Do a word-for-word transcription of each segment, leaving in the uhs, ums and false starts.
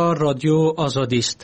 اینجا رادیو آزادی است.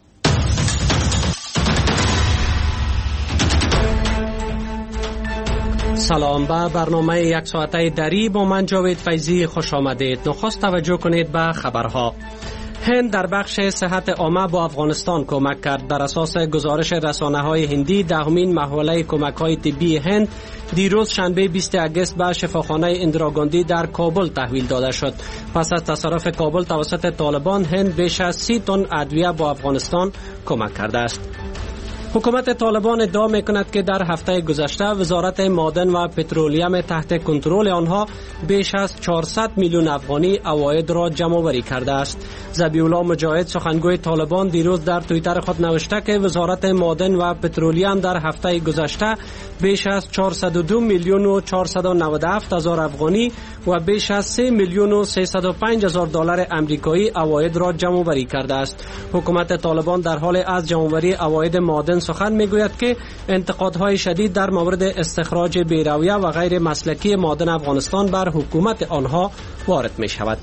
سلام، به برنامه یک ساعته دری با من جاوید فیضی خوش آمدید. نخست توجه کنید به خبرها. هند در بخش صحت عامه با افغانستان کمک کرد. بر اساس گزارش رسانه‌های هندی، دهمین محوله کمک‌های طبی هند دیروز شنبه بیست آگوست به شفاخانه اندراگاندی در کابل تحویل داده شد. پس از تصرف کابل توسط طالبان، هند بیش از سی تن ادویه با افغانستان کمک کرده است. حکومت طالبان ادعا می‌کند که در هفته گذشته وزارت معدن و پترولیم تحت کنترل آنها بیش از چهارصد میلیون افغانی عواید را جمع‌آوری کرده است. ذبیح الله مجاهد، سخنگوی طالبان، دیروز در توییتر خود نوشته که وزارت معدن و پترولیم در هفته گذشته بیش از چهارصد و دو میلیون و چهارصد و نود و هفت هزار افغانی و بیش از سه میلیون و سیصد و پنج هزار دلار آمریکایی عواید را جمع‌آوری کرده است. حکومت طالبان در حال از جمع‌آوری عواید معدن سخن میگوید که انتقادهای شدید در مورد استخراج بی‌رویه و غیر مسلکی معدن افغانستان بر حکومت آنها وارد می شود.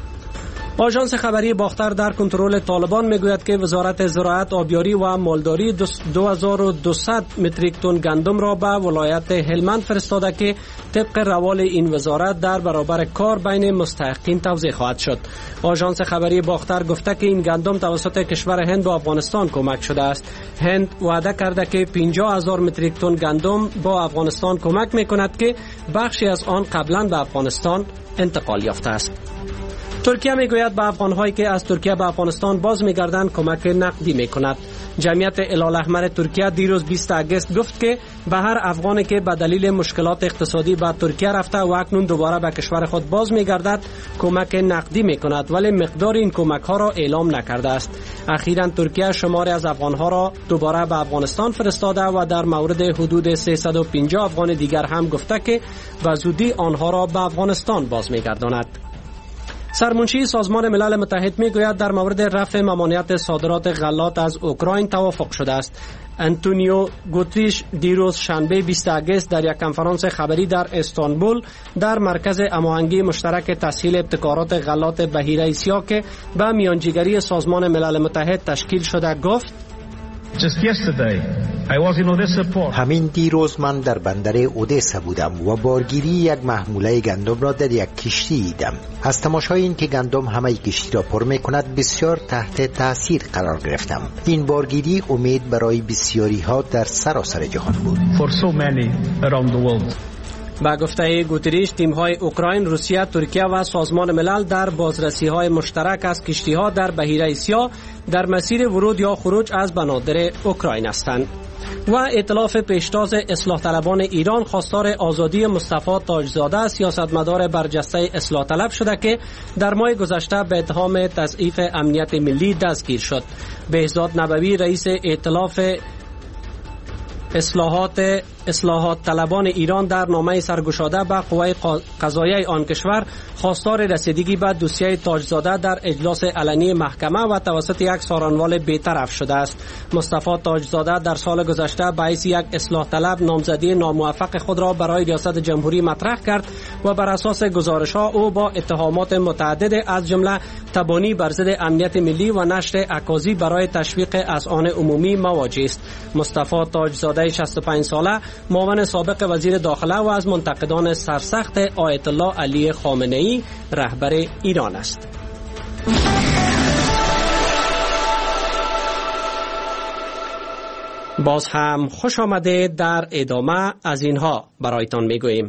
آژانس خبری باختر در کنترل طالبان میگوید که وزارت زراعت، آبیاری و مالداری دو هزار و دویست متریک تن گندم را به ولایت هلمند فرستاده که طبق روال این وزارت در برابر کار بین مستحقین توزیع خواهد شد. آژانس خبری باختر گفته که این گندم توسط کشور هند با افغانستان کمک شده است. هند وعده کرده که پنجاه هزار متریک تن گندم با افغانستان کمک میکند که بخشی از آن قبلا به افغانستان انتقال یافته است. ترکیه میگوید به افغان‌هایی که از ترکیه به افغانستان باز می‌گردند کمک نقدی می‌کند. جمعیت هلال احمر ترکیه دیروز بیست آگوست گفت که به هر افغانی که به دلیل مشکلات اقتصادی به ترکیه رفته و اکنون دوباره به کشور خود باز می‌گردد کمک نقدی می‌کند، ولی مقدار این کمک‌ها را اعلام نکرده است. اخیراً ترکیه شماری از افغان‌ها را دوباره به افغانستان فرستاده و در مورد حدود سیصد و پنجاه افغان دیگر هم گفته که به زودی آنها را به افغانستان باز می‌گرداند. سرمنشی سازمان ملل متحد میگوید در مورد رفع ممانعت صادرات غلات از اوکراین توافق شده است. انتونیو گوتریش دیروز شنبه بیست آگوست در یک کنفرانس خبری در استانبول در مرکز هماهنگی مشترک تسهیل ابتکارات غلات بحیره سیاه که به میانجیگری سازمان ملل متحد تشکیل شده گفت: همین دیروز من در بندر اودسا بودم و بارگیری یک محموله گندم را در یک کشتی دیدم. از تماشای این که گندم همه کشتی را پر می کند بسیار تحت تاثیر قرار گرفتم. این بارگیری امید برای بسیاری ها در سراسر جهان بود. با گفته گوتریش، تیم‌های اوکراین، روسیه، ترکیه و سازمان ملل در بازرسی‌های مشترک از کشتی‌ها در بحیره سیاه در مسیر ورود یا خروج از بنادر اوکراین هستند. و ائتلاف پیشتاز اصلاح طلبان ایران خواستار آزادی مصطفی تاجزاده، سیاستمدار برجسته اصلاح طلب شده که در ماه گذشته به اتهام تضعیف امنیت ملی دستگیر شد. بهزاد نبوی، رئیس ائتلاف اصلاحات اصلاحات طلبان ایران، در نامه سرگشاده به قوه قضاییه آن کشور خواستار رسیدگی به دوسیه تاجزاده در اجلاس علنی محکمه و توسط یک سارنوال بی‌طرف شده است. مصطفی تاجزاده در سال گذشته به حیث یک اصلاح طلب نامزدی ناموفق خود را برای ریاست جمهوری مطرح کرد و بر اساس گزارش‌ها او با اتهامات متعدد از جمله تبانی بر ضد امنیت ملی و نشر اکاذیب برای تشویق اذعان عمومی مواجه است. مصطفی تاجزاده شصت و پنج ساله، معاون سابق وزیر داخله و از منتقدان سرسخت آیت الله علی خامنه‌ای رهبر ایران است. باز هم خوش آمده. در ادامه از اینها برایتان میگوییم.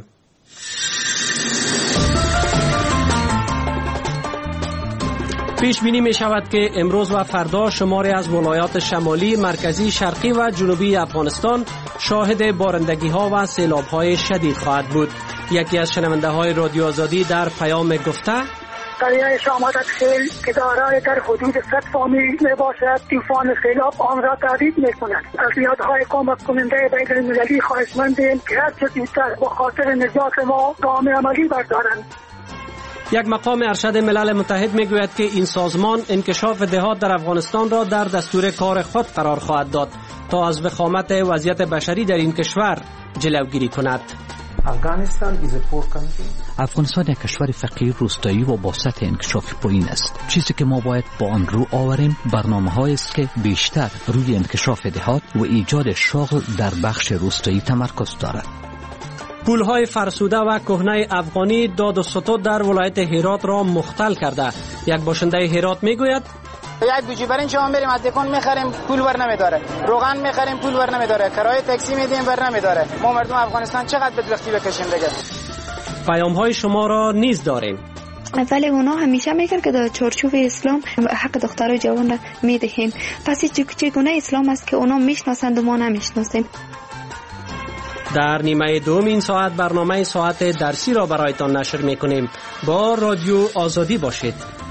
پیش بینی می شود که امروز و فردا شماری از ولایات شمالی، مرکزی، شرقی و جنوبی افغانستان شاهد بارندگی ها و سیلاب های شدید خواهد بود. یکی از شنونده های رادیو آزادی در پیام گفته: دریای شامات خیل که دارای در حدود صد فامیل می باشد، طوفان خیلاب آن را تهدید می کند. از نهادهای کمک کننده بین المللی خواهشمندیم که هر چه زودتر با خاطر نجات ما گام عملی بردارند. یک مقام ارشد ملل متحد میگوید که این سازمان انکشاف دهات در افغانستان را در دستور کار خود قرار خواهد داد تا از وخامت وضعیت بشری در این کشور جلوگیری کند. افغانستان یک کشور فقیر، روستایی و با سطح انکشاف پایین است. چیزی که ما باید با آن رو آوریم برنامه‌هایی است که بیشتر روی انکشاف دهات و ایجاد شغل در بخش روستایی تمرکز دارد. پولهای فرسوده و کهنه افغانی داد و ستد در ولایت هرات را مختل کرده. یک باشنده هرات میگوید یک بوجی برین شما بریم از دکان میخریم پول بر نمیداره، روغن میخریم پول بر نمیداره، کرایه تاکسی میدیم بر نمیداره. ما مردم افغانستان چقدر بدبختی بکشیم دیگه. پیام های شما را نیز داریم. ولی اونا همیشه میگن که در چارچوب اسلام حق دخترای جوان را میدهیم. پس چگونه اسلام است که اونا میشناسند و ما نمیشناسیم؟ در نیمه دوم این ساعت برنامه ساعت درسی را برایتان نشر میکنیم. با رادیو آزادی باشید.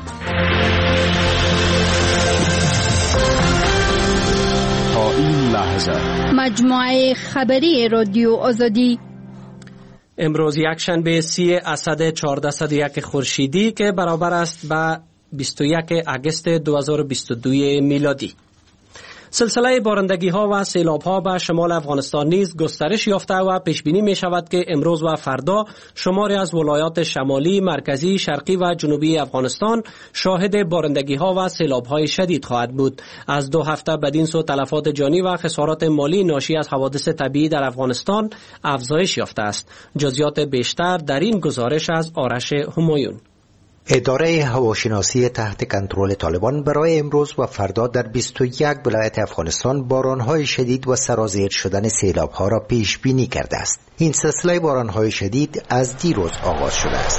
تا این لحظه مجموعه خبری رادیو آزادی امروز یک شنبه سی اسد چهارصد و یک خورشیدی که برابر است با بیست و یک اگست دو هزار و بیست و دو میلادی. سلسله بارندگی ها و سیلاب ها به شمال افغانستان نیز گسترش یافته و پیش بینی می شود که امروز و فردا شماری از ولایات شمالی، مرکزی، شرقی و جنوبی افغانستان شاهد بارندگی ها و سیلاب های شدید خواهد بود. از دو هفته بدین سو تلفات جانی و خسارات مالی ناشی از حوادث طبیعی در افغانستان افزایش یافته است. جزئیات بیشتر در این گزارش از آرش همایون. اداره هواشناسی تحت کنترل طالبان برای امروز و فردا در بیست و یک ولایت افغانستان بارانهای شدید و سرازیر شدن سیلاب‌ها را پیش بینی کرده است. این سلسله بارانهای شدید از دیروز آغاز شده است.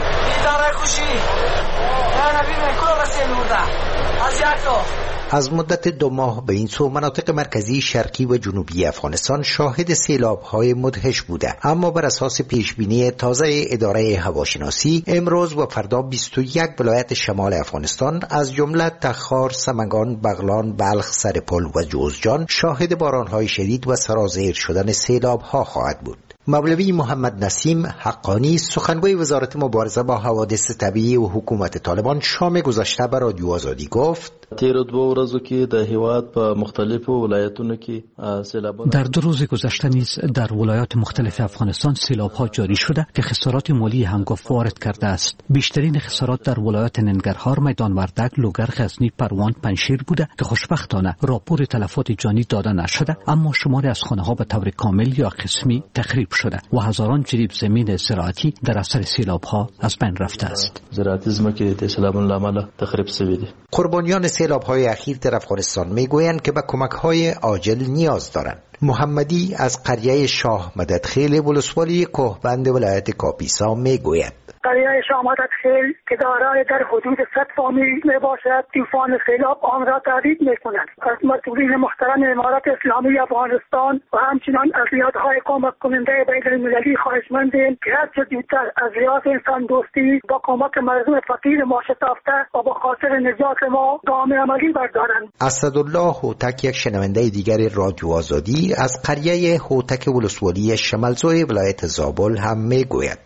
از مدت دو ماه به این سو مناطق مرکزی، شرقی و جنوبی افغانستان شاهد سیلاب‌های مدهش بوده، اما بر اساس پیشبینی تازه اداره هواشناسی امروز و فردا بیست و یک ولایت شمال افغانستان از جمله تخار، سمنگان، بغلان، بلخ، سرپل و جوزجان شاهد باران‌های شدید و سرازیر شدن سیلاب‌ها خواهد بود. مولوی محمد نسیم حقانی سخنگوی وزارت مبارزه با حوادث طبیعی و حکومت طالبان شام گذشته به رادیو آزادی گفت تیر دو ورځو کې د هیواد په مختلفو ولایتونو کې سیلابونه در دو روز گذشته نیز در ولایات مختلف افغانستان سیلاب‌ها جاری شده که خسارات مالی هنگفت وارد کرده است. بیشترین خسارات در ولایات ننگرهار، میدان وردک، لوگر، غزنی، پروان، پنجشیر بوده که خوشبختانه راپور تلفات جانی داده نشده، اما شماری از خانه‌ها به طور کامل یا قسمی تخریب شده و هزاران جریب زمین زراعتی در اثر سیلاب‌ها از بین رفته است. زراعتی زمکه د سیلابونو لامل تخریب شوی دي. قربانیان سیلاب‌های اخیر در افغانستان میگویند که به کمک‌های عاجل نیاز دارند. محمدی از قریه شاه مددخیل ولسوالی کوهبند ولایت کاپیسا میگوید قریه شاه مددخیل که دارای در حدود صد فامیل می باشد، طوفان سیلاب آن را تهدید می کند. از مسئولین محترم امارت اسلامی افغانستان و همچنین از نهادهای کمک کننده بین المللی خواهشمندیم که هرچه زودتر از لحاظ انسان دوستی با کمک مردم فقیر ما شتافته و با خاطر نجات ما گام عملی بردارند. اسدالله هوتک، یک شنونده دیگر رادیو آزادی از قریه هوتک ولسوالی شمالزوی ولایت زابل هم میگوید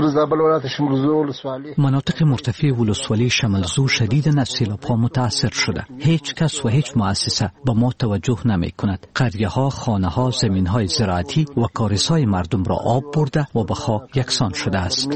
مناطق مرتفع ولسوالی شمالزو شدیداً از سیلاب‌ها متاثر شده. هیچ کس و هیچ مؤسسه به ما توجه نمی کند. قریه‌ها، خانه‌ها، زمین‌های زراعتی و کاریزهای مردم را آب برده و به خاک یکسان شده است.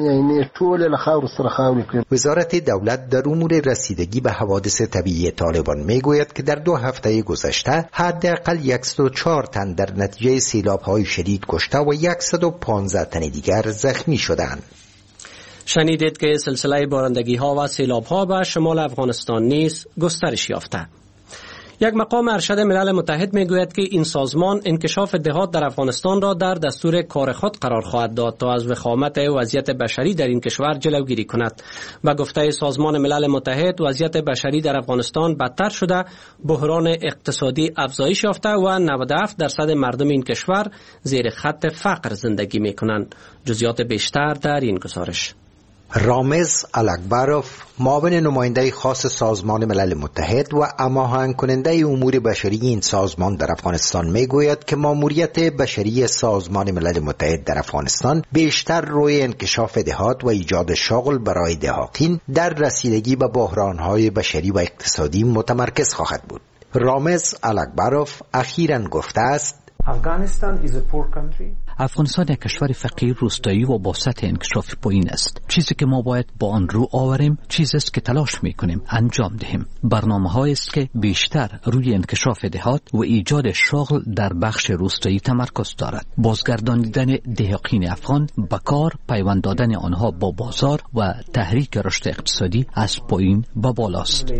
وزارت دولت در امور رسیدگی به حوادث طبیعی طالبان میگوید که در دو هفته گذشته حداقل صد و چهار تن در نتیجه سیلاب‌های شدید کشته و صد و پانزده تن دیگر زخمی شدند. شنیدید که سلسله بارندگی ها و سیلاب ها به شمال افغانستان نیز گسترش یافته. یک مقام ارشد ملل متحد میگوید که این سازمان انکشاف دهات در افغانستان را در دستور کار خود قرار خواهد داد تا از وخامت وضعیت بشری در این کشور جلوگیری کند. و گفته سازمان ملل متحد وضعیت بشری در افغانستان بدتر شده، بحران اقتصادی افزایش یافته و نود و هفت درصد مردم این کشور زیر خط فقر زندگی میکنند. جزئیات بیشتر در این گزارش. رامز الاکبروف، معاون نماینده خاص سازمان ملل متحد و هماهنگ کننده امور بشری این سازمان در افغانستان میگوید که ماموریت بشری سازمان ملل متحد در افغانستان بیشتر روی انکشاف دهات و ایجاد شغل برای دهاتین در رسیدگی به بحرانهای بشری و اقتصادی متمرکز خواهد بود. رامز الاکبروف اخیراً گفته است افغانستان یک کشور فقیر، روستایی و با سطح انکشاف پایین است. چیزی که ما باید با آن رو آوریم چیزی است که تلاش میکنیم انجام دهیم. برنامه‌هایی است که بیشتر روی انکشاف دهات و ایجاد شغل در بخش روستایی تمرکز دارد. بازگرداندن دهقین افغان به کار، پیوند دادن آنها با بازار و تحریک رشد اقتصادی از پایین به بالاست.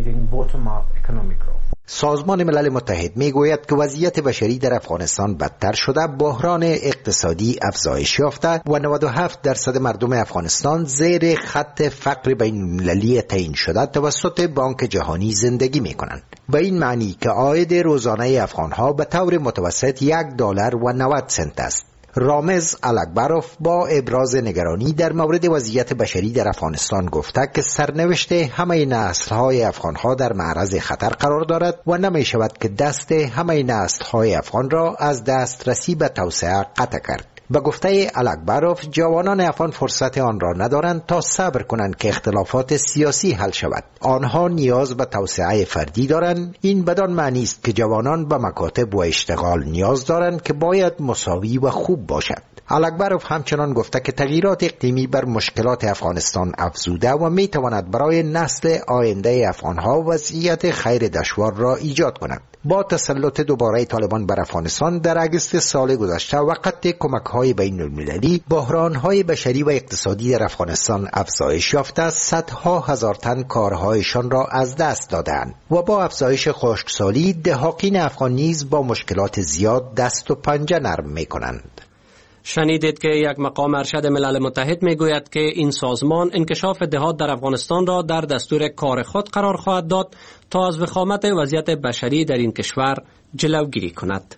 سازمان ملل متحد میگوید که وضعیت بشری در افغانستان بدتر شده، بحران اقتصادی افزایش یافته و نود و هفت درصد مردم افغانستان زیر خط فقر بین المللی تعیین شده توسط بانک جهانی زندگی میکنند. به این معنی که عاید روزانه افغانها به طور متوسط یک دلار و نود سنت است. رامز الکبروف با ابراز نگرانی در مورد وضعیت بشری در افغانستان گفته که سرنوشت همه نسل‌های افغان‌ها در معرض خطر قرار دارد و نمی شود که دست همه نسل‌های افغان را از دسترسی به توسعه قطع کرد. به گفته الکبروف، جوانان افغان فرصت آن را ندارند تا صبر کنند که اختلافات سیاسی حل شود. آنها نیاز به توسعه فردی دارند. این بدان معنی است که جوانان به مکاتب و اشتغال نیاز دارند که باید مساوی و خوب باشد. الکبروف همچنان گفته که تغییرات اقلیمی بر مشکلات افغانستان افزوده و می تواند برای نسل آینده افغانها وضعیت خیر دشوار را ایجاد کند. با تسلط دوباره طالبان بر افغانستان در اگست سال گذشته و قطع کمک‌های بین المللی، بحران‌های بشری و اقتصادی در افغانستان افزایش یافته، صدها هزار تن کارهایشان را از دست دادند و با افزایش خشکسالی دهقین افغان نیز با مشکلات زیاد دست و پنجه نرم می‌کنند. شنیدید که یک مقام ارشد ملل متحد میگوید که این سازمان انکشاف دهات در افغانستان را در دستور کار خود قرار خواهد داد تا از وخامت وضعیت بشری در این کشور جلوگیری کند.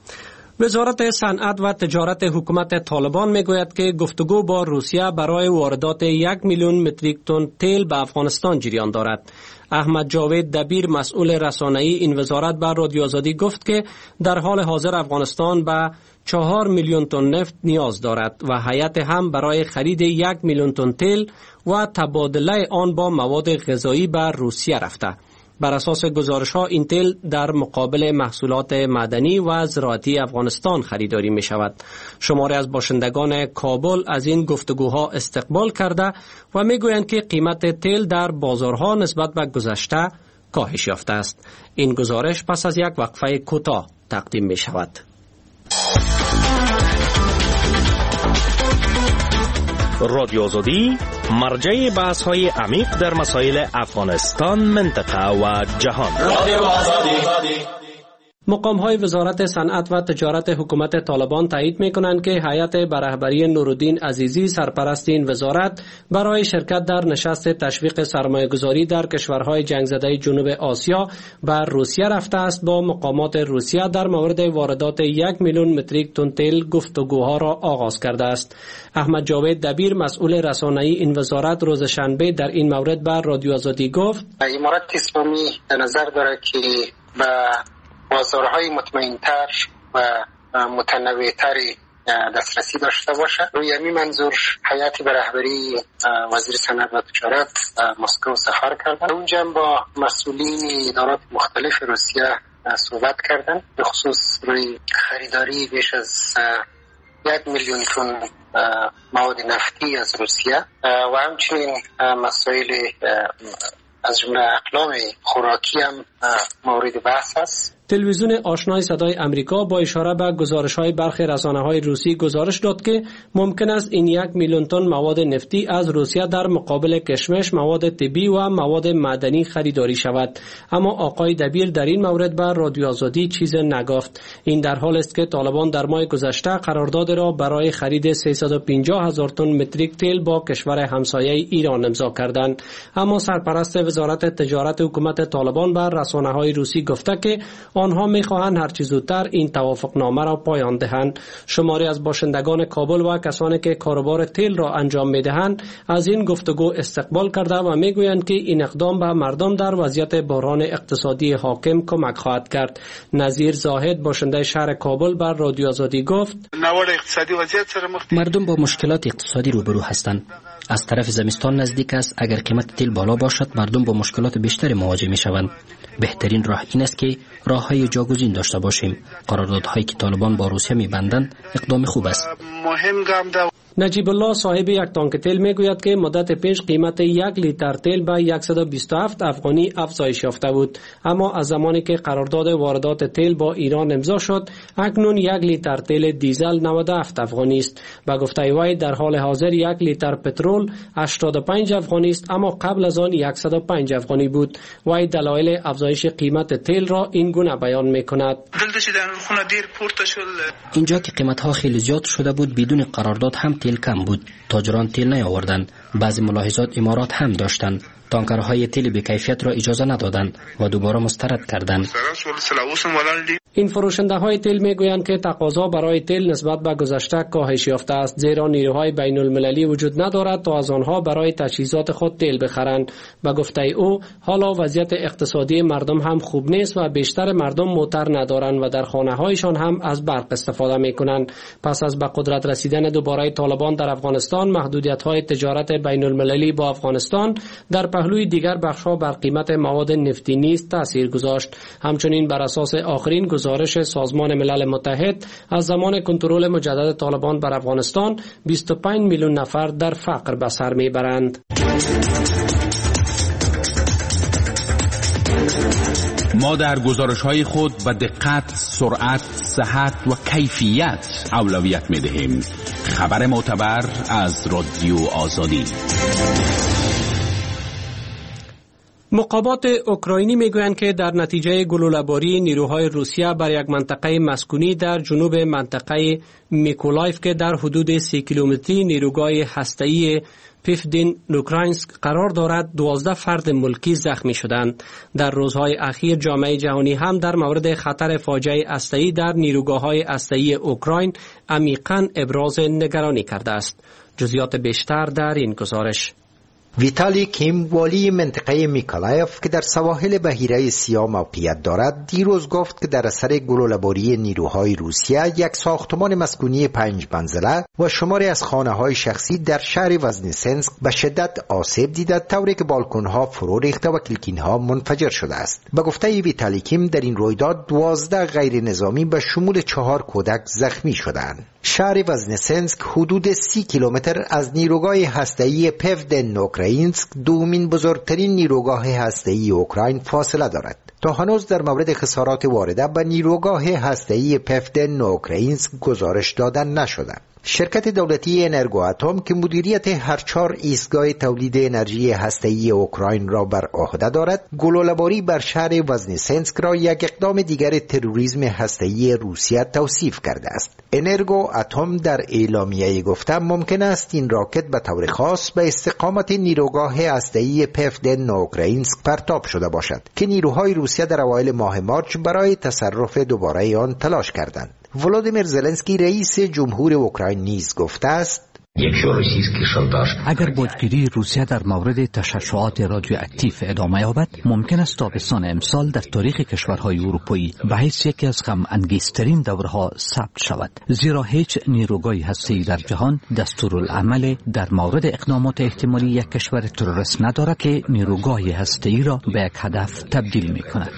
وزارت صنعت و تجارت حکومت طالبان میگوید که گفتگو با روسیه برای واردات یک میلیون متریک تن تیل به افغانستان جریان دارد. احمد جاوید دبیر مسئول رسانه‌ای این وزارت به رادیو آزادی گفت که در حال حاضر افغانستان به چهار میلیون تن نفت نیاز دارد و هیئت هم برای خرید یک میلیون تن تیل و تبادله آن با مواد غذایی به روسیه رفته. بر اساس گزارش‌ها این تیل در مقابل محصولات معدنی و زراعتی افغانستان خریداری می شود. شماری از باشندگان کابل از این گفتگوها استقبال کرده و می گویند که قیمت تیل در بازارها نسبت به گذشته کاهش یافته است. این گزارش پس از یک وقفه کوتاه تقدیم می شود. رادیو آزادی مرجع بحث های عمیق در مسائل افغانستان، منطقه و جهان. رادیو آزادی. مقام های وزارت صنعت و تجارت حکومت طالبان تایید می کنند که هیئت به رهبری نورالدین عزیزی سرپرست این وزارت برای شرکت در نشست تشویق سرمایه گذاری در کشورهای جنگ زده جنوب آسیا بر روسیه رفته است. با مقامات روسیه در مورد واردات یک میلیون متریک تن تیل گفتگوها را آغاز کرده است. احمد جاوید دبیر مسئول رسانه‌ای این وزارت روز شنبه در این مورد بر رادیو آزادی گفت: امارات اسلامی در نظر دارد که با بازارهای مطمئن‌تر و متنوع‌تری دسترسی داشته باشد. روی همین منظور هیئتی به رهبری وزیر صنعت و تجارت مسکو سفر کردند. اونجا با مسئولین ادارات مختلف روسیه صحبت کردند، به خصوص روی خریداری بیش از یک میلیون تن مواد نفتی از روسیه و همچنین مسائل از جمله اقلام خوراکی هم مورد بحث است. تلویزیون آشنای صدای امریکا با اشاره به گزارش‌های برخی رسانه‌های روسی گزارش داد که ممکن است این یک میلیون تن مواد نفتی از روسیه در مقابل کشمش، مواد طبی و مواد معدنی خریداری شود. اما آقای دبیر در این مورد بر رادیو آزادی چیز نگفت. این در حال است که طالبان در ماه گذشته قرارداد را برای خرید سیصد و پنجاه هزار تن متریک تیل با کشور همسایه ایران امضا کردند. اما سرپرست وزارت تجارت حکومت طالبان بر رسانه‌های روسی گفته که آنها می‌خواهند هر چه زودتر این توافقنامه را پایان دهند. شماری از باشندگان کابل و کسانی که کاروبار تیل را انجام می‌دهند از این گفتگو استقبال کرده و می‌گویند که این اقدام به مردم در وضعیت بحران اقتصادی حاکم کمک خواهد کرد. نظیر زاهد باشنده شهر کابل بر رادیو آزادی گفت: نوار اقتصادی وضعیت سره مردم با مشکلات اقتصادی روبرو هستند. از طرف زمستان نزدیک است. اگر قیمت تیل بالا باشد مردم با مشکلات بیشتری مواجه می شوند. بهترین راه این است که راههای جاگزین داشته باشیم. قراردادهایی که طالبان با روسیه می بندند اقدام خوب است. نجیب الله صاحب یک تانک تیل میگوید که مدت پیش قیمت یک لیتر تیل به صد و بیست و هفت افغانی افزایش یافته بود، اما از زمانی که قرارداد واردات تیل با ایران امضا شد اکنون یک لیتر تیل دیزل نود و هفت افغانی است. به گفته وی در حال حاضر یک لیتر پترول هشتاد و پنج افغانی است، اما قبل از آن صد و پنج افغانی بود. وی دلایل افزایش قیمت تیل را این گونه بیان میکند: اینجا که قیمت ها خیلی زیاد شده بود بدون قرارداد هم تیل کم بود. تاجران تیل نیاوردند. بعضی ملاحظات امارات هم داشتند. تانکرهای تیل بی کیفیت را اجازه ندادند و دوباره مسترد کردند. این فروشنده های تیل میگویند که تقاضا برای تیل نسبت به گذشته کاهش یافته است، زیرا نیروهای بین المللی وجود ندارد تا از آنها برای تجهیزات خود تیل بخرند. به گفته او حالا وضعیت اقتصادی مردم هم خوب نیست و بیشتر مردم موتر ندارند و در خانه هایشان هم از برق استفاده میکنند. پس از به قدرت رسیدن دوباره طالبان در افغانستان، محدودیت های تجارت بین المللی با افغانستان در پهلوی دیگر بخش‌ها بر قیمت مواد نفتی نیز تاثیر گذاشت. همچنین بر اساس آخرین گزارش سازمان ملل متحد از زمان کنترل مجدد طالبان بر افغانستان بیست و پنج میلیون نفر در فقر به سر میبرند. ما در گزارش‌های خود به دقت، سرعت، صحت و کیفیت اولویت می‌دهیم. خبر معتبر از رادیو آزادی. مقامات اوکراینی میگویند که در نتیجه گلوله‌باری نیروهای روسیه بر یک منطقه مسکونی در جنوب منطقه میکولایف که در حدود سی کیلومتری نیروگاه هسته‌ای پیفدین اوکراینسک قرار دارد دوازده فرد ملکی زخمی شدند. در روزهای اخیر جامعه جهانی هم در مورد خطر فاجعه هسته‌ای در نیروگاه‌های هسته‌ای اوکراین عمیقاً ابراز نگرانی کرده است. جزئیات بیشتر در این گزارش. ویتالی کیم، والی منطقه میکولایف که در سواحل بحیره سیاه موقعیت دارد، دیروز گفت که در اثر گلوله‌باری نیروهای روسیه یک ساختمان مسکونی پنج منزله و شماری از خانه‌های شخصی در شهر وزنیسنسک به شدت آسیب دیده، طوری که بالکن‌ها فرو ریخته و کلیکین‌ها منفجر شده است. به گفته ویتالی کیم در این رویداد دوازده غیر نظامی به شمول چهار کودک زخمی شدند. شهر وزنیسنسک حدود سی کیلومتر از نیروگاه هسته‌ای پیفدن اوکراینسک، دومین بزرگترین نیروگاه هسته‌ای اوکراین، فاصله دارد. تا هنوز در مورد خسارات وارده به نیروگاه هسته‌ای پیفدن اوکراینسک گزارش داده نشده. شرکت دولتی انرگو اتم که مدیریت هر چهار ایستگاه تولید انرژی هسته‌ای اوکراین را بر عهده دارد، گلوله‌باری بر شهر وزنیسنسک را یک اقدام دیگر تروریسم هسته‌ای روسیه توصیف کرده است. انرگو اتم در اعلامیه گفته ممکن است این راکت به طور خاص به استقامت نیروگاه هسته‌ای پیفدن اوکراینسک پرتاب شده باشد که نیروهای روسیه در اوایل ماه مارچ برای تصرف دوباره آن تلاش کردند. ولادیمیر زلنسکی رئیس جمهور اوکراین نیز گفته است اگر باجگیری روسیه در مورد تشعشعات رادیواکتیو ادامه یابد، ممکن است تابستان امسال در تاریخ کشورهای اروپایی به حیث یکی از غم انگیزترین دورها ثبت شود، زیرا هیچ نیروگاهی هسته‌ای در جهان دستورالعمل در مورد اقدامات احتمالی یک کشور تروریست ندارد که نیروگاهی هسته‌ای را به یک هدف تبدیل می‌کند.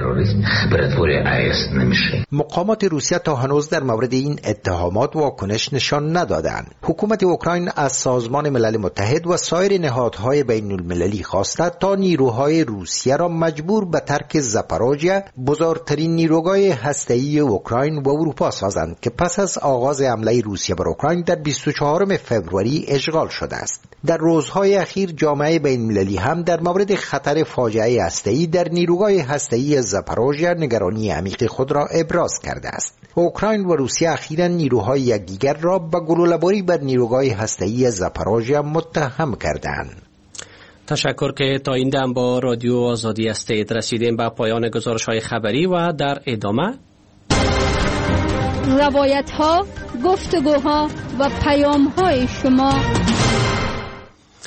مقامات روسیه تا هنوز در مورد این اتهامات واکنش نشان ندادند. حکومت اوکراین از سازمان ملل متحد و سایر نهادهای بین المللی خواسته تا نیروهای روسیه را مجبور به ترک زاپاروژیا، بزرگترین نیروگاه هسته‌ای اوکراین و اروپا سازند که پس از آغاز حمله روسیه بر اوکراین در بیست و چهارم فوریه اشغال شده است. در روزهای اخیر جامعه بین المللی هم در مورد خطر فاجعه هسته‌ای در نیروگاه هسته‌ای زاپاروژیا نگرانی عمیق خود را ابراز کرده است. اوکراین و روسیه اخیراً نیروهای یکدیگر را به گلوله‌باری بر نیروگاه هسته‌ای زاپاروژیا متهم کردند. تشکر که تا این دم با رادیو آزادی هستید. رسیدیم به پایان گزارش‌های خبری و در ادامه روایت‌ها، گفتگوها و پیام‌های شما.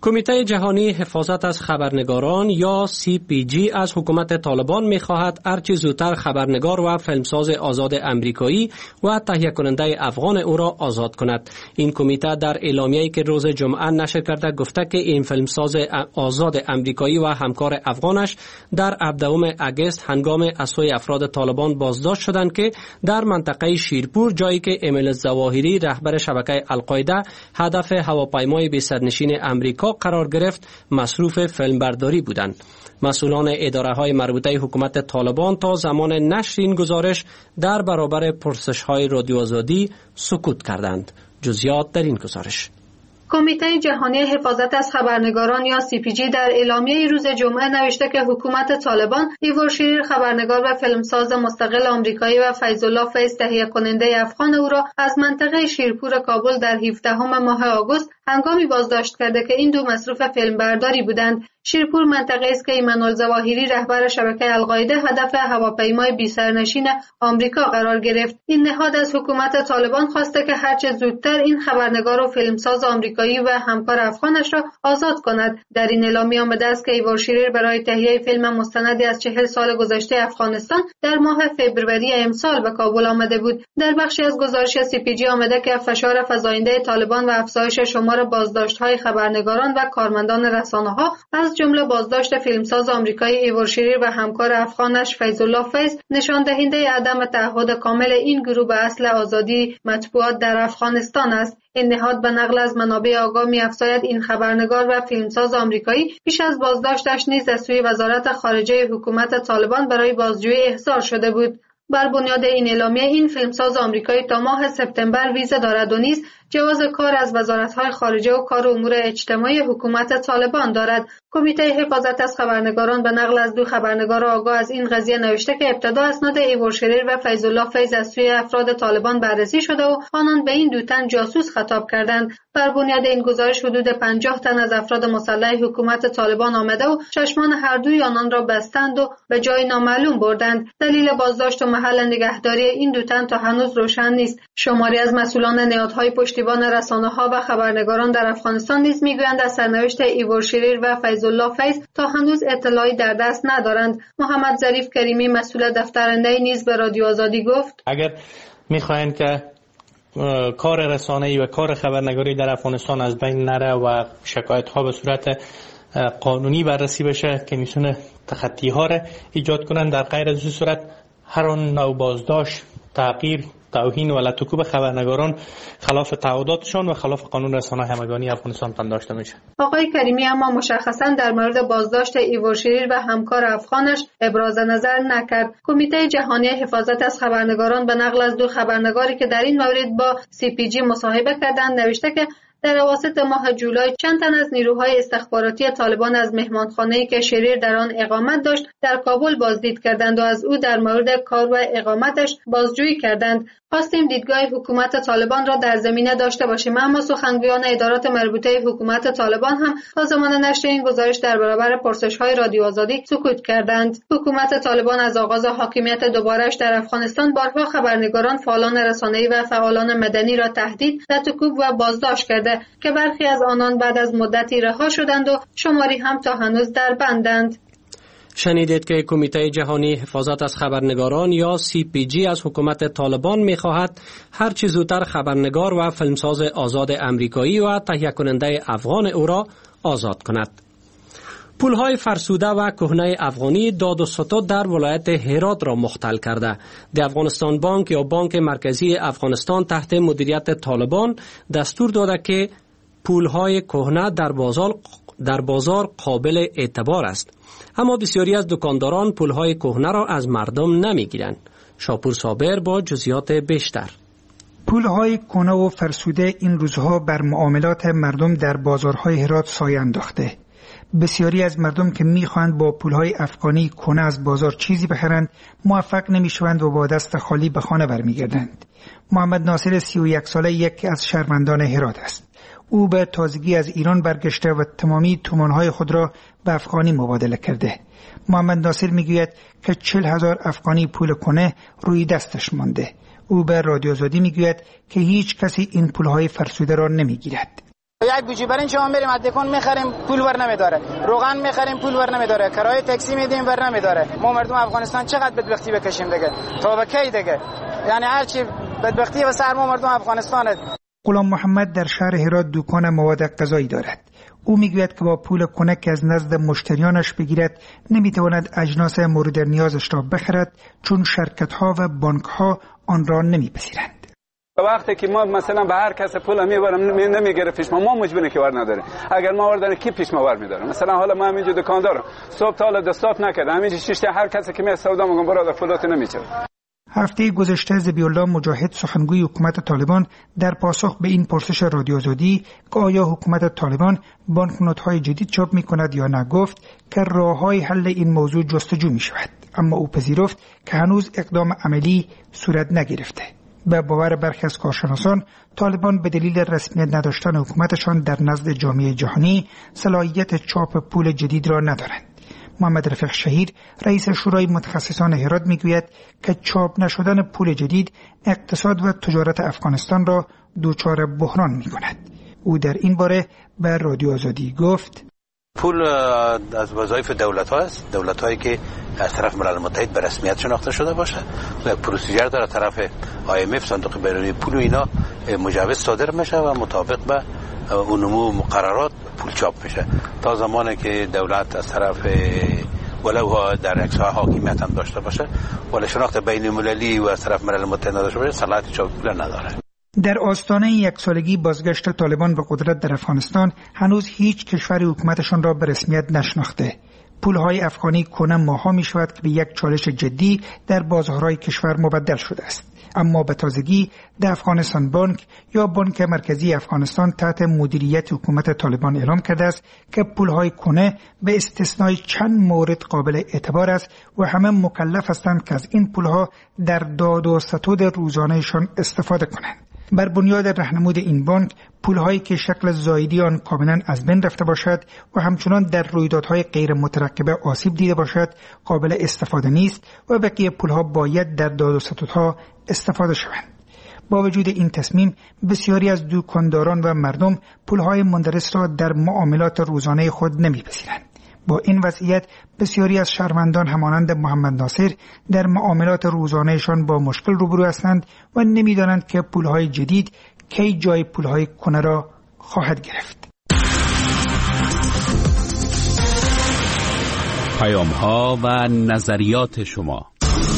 کمیته جهانی حفاظت از خبرنگاران یا سی پی جی از حکومت طالبان می‌خواهد هرچه زودتر خبرنگار و فیلمساز آزاد امریکایی و تهیه کننده افغان او را آزاد کند. این کمیته در اعلامیه‌ای که روز جمعه نشر کرده گفته که این فیلمساز آزاد امریکایی و همکار افغانش در هفدهم اگست هنگام از سوی افراد طالبان بازداشت شدند که در منطقه شیرپور، جایی که امیل الظواهری رهبر شبکه القاعده هدف هواپیمای بی سرنشین امریکا قرار گرفت، مصروف فیلمبرداری بودند. مسئولان اداره‌های مربوطه حکومت طالبان تا زمان نشر این گزارش در برابر پرسش‌های رادیو آزادی سکوت کردند. جزئیات در این گزارش. کمیته جهانی حفاظت از خبرنگاران یا سی پی جی در اعلامیه روز جمعه نوشته که حکومت طالبان ایور شریر، خبرنگار و فیلمساز مستقل آمریکایی، و فیض الله فیض، تهیه کننده افغان او را از منطقه شیرپور کابل در هفدهم ماه آگوست هنگامی بازداشت کرده که این دو مصروف فیلمبرداری بودند. شیرپور منطقه است که ایمان الظواهری رهبر شبکه القاعده هدف هواپیمای بی سرنشین آمریکا قرار گرفت. این نهاد از حکومت طالبان خواسته که هرچه زودتر این خبرنگار و فیلمساز آمریکایی و همکار افغانش را آزاد کند. در این اعلامیه آمده است که ایور شریر برای تهیه فیلم مستندی از چهل سال گذشته افغانستان در ماه فوریه امسال به کابل آمده بود. در بخشی از گزارش سی پی جی آمده که فشار فزاینده طالبان و افزایش شمار بازداشت‌های خبرنگاران و کارمندان رسانه‌ها از جمله بازداشت فیلمساز آمریکایی ایور شریر و همکار افغانش فیض الله فیض نشان دهنده عدم تعهد کامل این گروه به اصل آزادی مطبوعات در افغانستان است. این نهاد به نقل از منابع آگاه می‌افزاید این خبرنگار و فیلمساز آمریکایی پیش از بازداشتش نیز از سوی وزارت خارجه حکومت طالبان برای بازجویی احضار شده بود. بر بنیاد این اعلامیه این فیلمساز آمریکایی تا ماه سپتامبر ویزا دارد و نیز جواز کار از وزارت‌های خارجه و کار امور اجتماعی حکومت طالبان دارد. کمیته حفاظت از خبرنگاران به نقل از دو خبرنگار آگاه از این قضیه نوشته که ابتدا اسناد ایور شریر و فیض الله فیض از سوی افراد طالبان بررسی شده و آنان به این دو تن جاسوس خطاب کردند. بر بنیاد این گزارش حدود پنجاه تن از افراد مسلح حکومت طالبان آمده و چشمان هر دوی آنان را بستند و به جای نامعلوم بردند. دلیل بازداشت و محل نگهداری این دو تن تا هنوز روشن نیست. شماری از مسئولان نهادهای پشتیبان رسانه‌ها و خبرنگاران در افغانستان نیز میگویند از سرنوشت ایور شریر و فیض الله فیض تا هنوز اطلاعی در دست ندارند. محمد ظریف کریمی مسئول دفترنده نیز به رادیو آزادی گفت اگر میخواین که کار رسانه‌ای و کار خبرنگاری در افغانستان از بین نره و شکایت‌ها به صورت قانونی بررسی بشه که میتونه تخطی‌ها را ایجاد کنن، در غیر از این صورت هر آن نوع بازداشت، تغییر، توهین و لطکوب خبرنگاران خلاف تعهداتشان و خلاف قانون رسانه همگانی افغانستان پنداشته میشه. آقای کریمی اما مشخصا در مورد بازداشت ایور شریر و همکار افغانش ابراز نظر نکرد. کمیته جهانی حفاظت از خبرنگاران به نقل از دو خبرنگاری که در این مورد با سی پی جی مصاحبه کردند نوشته که در اواسط ماه جولای چند تن از نیروهای استخباراتی طالبان از مهمانخانه‌ای که شریر در آن اقامت داشت در کابل بازدید کردند و از او در مورد کار و اقامتش بازجویی کردند. خواستیم دیدگاه حکومت طالبان را در زمینه داشته باشیم، اما سخنگویان ادارات مربوطه حکومت طالبان هم تا زمان نشر این گزارش در برابر پرسش‌های رادیو آزادی سکوت کردند. حکومت طالبان از آغاز حاکمیت دوباره‌اش در افغانستان بارها خبرنگاران، فعالان رسانه‌ای و فعالان مدنی را تهدید، لطکوب و بازداشت کرده که برخی از آنان بعد از مدتی رها شدند و شماری هم تا هنوز در بندند. شنیدید که کمیته جهانی حفاظت از خبرنگاران یا سی پی جی از حکومت طالبان می‌خواهد هر چه زودتر خبرنگار و فیلمساز آزاد امریکایی و تهیه کننده افغان او را آزاد کند. پولهای فرسوده و کهنه افغانی داد و ستد در ولایت هرات را مختل کرده. د افغانستان بانک یا بانک مرکزی افغانستان تحت مدیریت طالبان دستور داده که پولهای کهنه در بازار در بازار قابل اعتبار است، اما بسیاری از دکانداران پولهای کهنه را از مردم نمیگیرند. شاپور صابر با جزئیات بیشتر. پولهای کهنه و فرسوده این روزها بر معاملات مردم در بازارهای هرات سایه انداخته. بسیاری از مردم که میخواهند با پولهای افغانی کهنه از بازار چیزی بخرند موفق نمیشوند و با دست خالی به خانه برمیگردند. محمد ناصر سی و یک ساله یکی از شهروندان هرات است. او به تازگی از ایران برگشته و تمامی تومانهای خود را به افغانی مبادله کرده. محمد ناصر میگوید که چل هزار افغانی پول کهنه روی دستش مانده. او به رادیو آزادی میگوید که هیچ کسی این پولهای فرسوده را نمیگیرد. یک بوجی برنج هم بریم دکان میخریم پول ور نمیداره، روغن میخریم پول ور نمیداره، کرایه تاکسی میدیم ور نمیداره. ما مردم افغانستان چقدر بدبختی بکشیم دیگه؟ تا به کی دیگه؟ یعنی هر چی بدبختی و سر ما مردم افغانستان. غلام محمد در شهر هرات دکان مواد غذایی دارد. او میگوید که با پول کنک که از نزد مشتریانش بگیرد نمیتواند اجناس مورد نیازش را بخرد چون شرکت‌ها و بانک‌ها آن را نمیپذیرند. وقتی که ما مثلا به هر کس پول میبرم نمیگیره پیش ما ما مجبوریم که ور نداره. اگر ما ور داره کی پیش ما ور میداره؟ مثلا حالا ما همینجا دکاندارم صبح تا حالا دستاپ نکرد همینجا شش تا هر کسی که می سودا میگم برادر پولات نمیچه. هفته گذشته ذبیح‌الله مجاهد سخنگوی حکومت طالبان در پاسخ به این پرسش رادیو آزادی که آیا حکومت طالبان بانکنوت‌های جدید چاپ می‌کند یا نه گفت که راه‌های حل این موضوع جستجو می‌شود، اما او پذیرفت که هنوز اقدام عملی صورت نگرفته. به باور برخی از کارشناسان طالبان به دلیل رسمیت نداشتن حکومتشان در نزد جامعه جهانی صلاحیت چاپ پول جدید را ندارند. محمد رفیق شهیر رئیس شورای متخصصان هرات میگوید که چاپ نشدن پول جدید اقتصاد و تجارت افغانستان را دچار بحران میکند. او در این باره به رادیو آزادی گفت پول از وظایف دولت ها است، دولت هایی که از طرف ملل متحد به رسمیت شناخته شده باشه و پروسیجر داره طرف آی ام اف صندوق بین‌المللی پول و اینا مجوز صادر میشه و مطابق به اونمو مقررات پول چاپ میشه. تا زمانی که دولت از طرف ولو در اکسای حاکمیت هم داشته باشه ولی شناخت بین المللی و از طرف ملل متحد نداشته باشه صلاحیت چاپ پول نداره. در آستانه یک سالگی بازگشت طالبان به قدرت در افغانستان هنوز هیچ کشوری حکومتشان را به رسمیت نشناخته. پولهای افغانی کهنه ماها می شود که به یک چالش جدی در بازارهای کشور مبدل شده است. اما به تازگی در افغانستان بانک یا بانک مرکزی افغانستان تحت مدیریت حکومت طالبان اعلام کرده است که پولهای کهنه به استثنای چند مورد قابل اعتبار است و همه مکلف هستند که از این پولها در داد و ستد روزانهشان استفاده کنند. بر بنیاد راهنمود این بانک پولهایی که شکل زایدی آن کاملا از بین رفته باشد و همچنان در رویدادهای غیر مترقبه آسیب دیده باشد قابل استفاده نیست و بقیه پولها باید در داد و ستدها استفاده شوند. با وجود این تصمیم بسیاری از دکانداران و مردم پولهای مندرس را در معاملات روزانه خود نمیپذیرند. با این وضعیت بسیاری از شهروندان همانند محمد ناصر در معاملات روزانهشان با مشکل روبرو هستند و نمیدانند که پولهای جدید کی جای پولهای کهنه را خواهد گرفت. پیام‌ها و نظریات شما.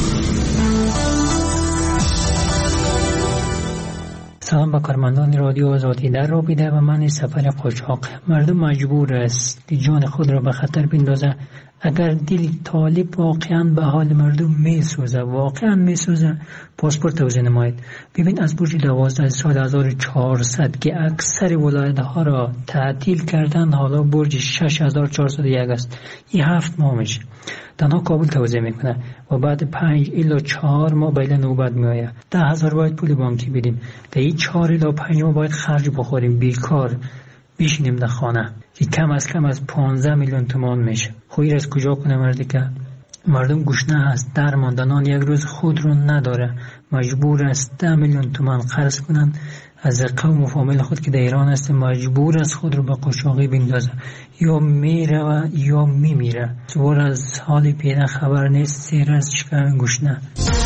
سلام به کارمندان رادیو آزادی. در رابطه با من سفر قاچاق مردم مجبور است که جان خود را به خطر بندازه. اگر دل طالب واقعا به حال مردم میسوزه واقعا میسوزه پاسپورت توزیع نماید. ببین از برج دوازده سال هزار و چهارصد که اکثر ولایت ها را تعطیل کردن حالا برج شش هزار و چهارصد و یک است. این هفت ماه میشه تنها کابل توزیع میکنه و بعد پنج الا چهار ماه بیل نوبت میآید. ده هزار باید پول بانکی بدیم تا این چهار الا پنج ماه باید خرج بخوریم بیکار بیشینیم در خانه که کم از کم از پانزده میلیون تومان میشه. خویر از کجا کنه مردی که مردم گشنه هست درماندنان یک روز خود رو نداره مجبور است ده میلیون تومان قرض کنن از قوم و فامیل خود که در ایران است مجبور است خود رو به قاچاقی بندازه یا میره و یا میمیره. سوار از حال پیدا خبر نیست سیر از شکم گشنه.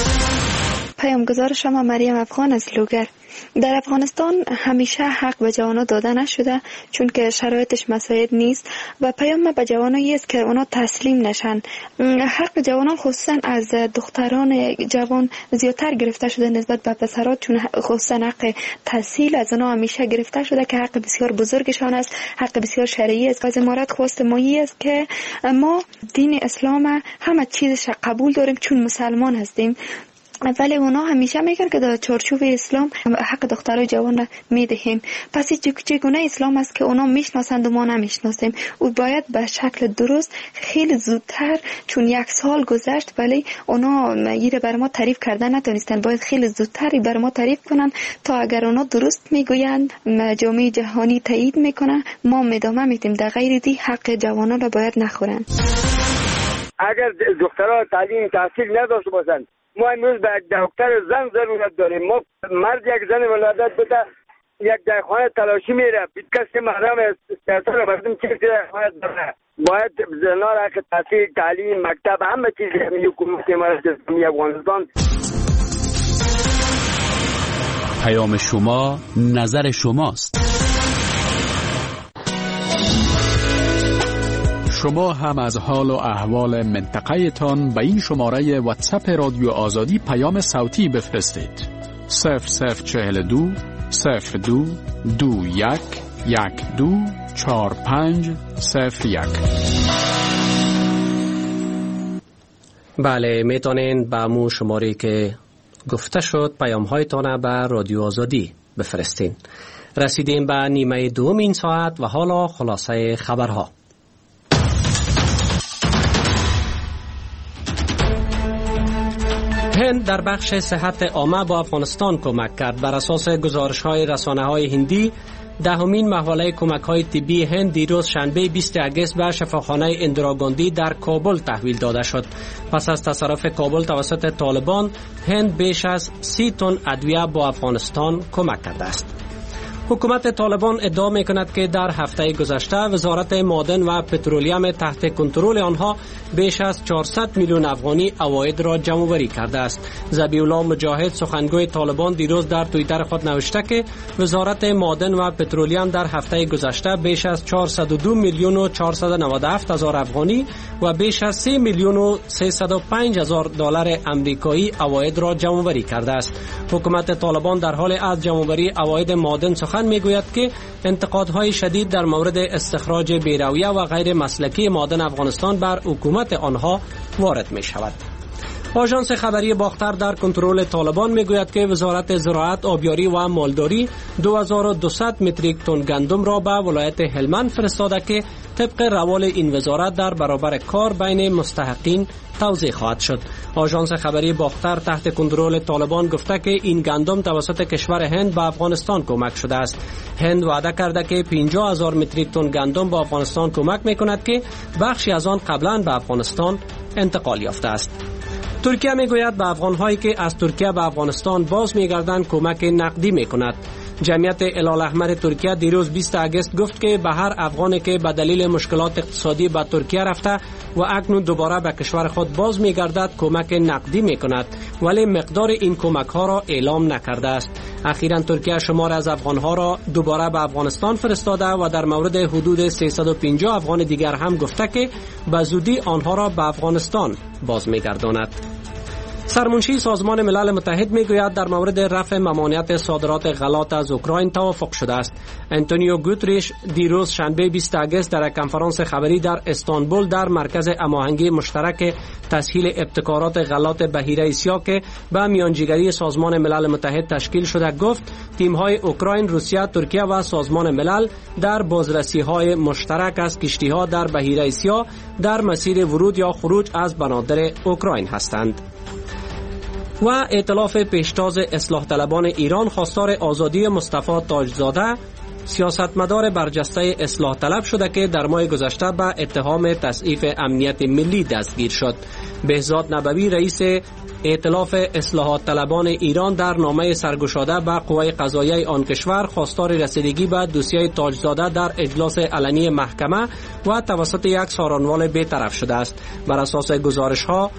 پیامگذار شما مریم افغان از لوگر. در افغانستان همیشه حق به جوانان داده نشده چون که شرایطش مساعد نیست و پیام به جوانایی است که اونا تسلیم نشن. حق جوانان خصوصا از دختران جوان زیادتر گرفته شده نسبت به پسرات چون خصوصا حق تحصیل از اونا همیشه گرفته شده که حق بسیار بزرگشان است، حق بسیار شرعی است. از امارات خواست مایی است که ما دین اسلام همه چیزش قبول داریم چون مسلمان هستیم ولی اونا همیشه میگن که در چارچوب اسلام حق دخترای جوان را میدهیم. پس چگونه اسلام است که اونا میشناسند و ما نمیشناسیم. او باید به شکل درست خیلی زودتر چون یک سال گذشت ولی اونا ایره بر ما تعریف کردن نتونستن باید خیلی زودتر بر ما تعریف کنن تا اگر اونا درست میگویند جامعه جهانی تایید میکنه ما ادامه میدیم. در غیر دی حق جوانان را باید نخورن. اگر دخترها تعلیم تحصیل نداشته باشند ما امروز به دکتر زن ضرورت داریم. ما مرد یک زن ولادت بده یک جای خانه تلاشی میره کسی محرم سیاست را مردم چیزی خانه داره باید زنان را که تحصیل تعلیم مکتب همه چیز همین حکومت امارات اسلامی افغانستان. پیام شما نظر شماست. شما هم از حال و احوال منطقه تان به این شماره واتساپ رادیو آزادی پیام صوتی بفرستید. صفر صفر چهل دو صفر دو دو یک یک دو چهار پنج صفر یک. بله، میتونین با مو شماره که گفته شد پیام هایتان به رادیو آزادی بفرستین. رسیدیم به نیمه دوم این ساعت و حالا خلاصه خبرها. هند در بخش صحت عامه با افغانستان کمک کرد. بر اساس گزارش‌های رسانه‌های هندی، دهمین محوله کمک‌های طبی هند دیروز شنبه بیست اگست به شفاخانه اندرا گاندی در کابل تحویل داده شد. پس از تصرف کابل توسط طالبان، هند بیش از سی تن ادویه با افغانستان کمک کرده است. حکومت طالبان ادعا می‌کند که در هفته گذشته وزارت معدن و پترولیم تحت کنترل آنها بیش از چهارصد میلیون افغانی عواید را جمع‌آوری کرده است. ذبیح الله مجاهد، سخنگوی طالبان، دیروز در توییتر خود نوشته که وزارت معدن و پترولیم در هفته گذشته بیش از چهارصد و دو میلیون و چهارصد و نود و هفت هزار افغانی و بیش از سه میلیون و سیصد و پنج هزار دلار آمریکایی عواید را جمع‌آوری کرده است. حکومت طالبان در حال از جمع‌آوری عواید معدن سخن میگوید که انتقادهای شدید در مورد استخراج بی‌رویه و غیر مسلکی معدن افغانستان بر حکومت آنها وارد می شود. آژانس خبری باختر در کنترل طالبان میگوید که وزارت زراعت، آبیاری و مالداری دو هزار و دویست متریک تن گندم را به ولایت هلمند فرستاده که طبق روال این وزارت در برابر کار بین مستحقین توزیع خواهد شد. آژانس خبری باختر تحت کنترل طالبان گفته که این گندم توسط کشور هند به افغانستان کمک شده است. هند وعده کرده که پنجاه هزار متریک تن گندم به افغانستان کمک میکند که بخشی از آن قبلا به افغانستان انتقال یافته است. ترکیه میگوید به افغان‌هایی که از ترکیه به افغانستان باز میگردند کمک نقدی میکند. جمعیت هلال احمر ترکیه دیروز بیست اگست گفت که به هر افغانی که به دلیل مشکلات اقتصادی به ترکیه رفته و اکنون دوباره به کشور خود باز میگردد کمک نقدی میکند، ولی مقدار این کمک ها را اعلام نکرده است. اخیراً ترکیه شمار از افغان ها را دوباره به افغانستان فرستاده و در مورد حدود سیصد و پنجاه افغان دیگر هم گفته که به زودی آنها را به افغانستان باز میگرداند. سرمنشی سازمان ملل متحد میگوید در مورد رفع ممانعت صادرات غلات از اوکراین توافق شده است. انتونیو گوتریش دیروز شنبه بیست اگست در کنفرانس خبری در استانبول در مرکز هماهنگی مشترک تسهیل ابتکارات غلات بحیره سیاه که به میانجیگری سازمان ملل متحد تشکیل شده گفت تیم‌های اوکراین، روسیه، ترکیه و سازمان ملل در بازرسی‌های مشترک از کشتی‌ها در بحیره سیاه در مسیر ورود یا خروج از بنادر اوکراین هستند. و ائتلاف پیشتاز اصلاح طلبان ایران خواستار آزادی مصطفی تاجزاده، سیاستمدار برجسته اصلاح طلب شده که در ماه گذشته به اتهام تضعیف امنیت ملی دستگیر شد. بهزاد نبوی، رئیس ائتلاف اصلاحات طلبان ایران، در نامه سرگشاده به قوه قضاییه آن کشور خواستار رسیدگی به دوسیه تاجزاده در اجلاس علنی محکمه و توسط یک سارنوال بی‌طرف شده است. بر اساس گزارش‌ها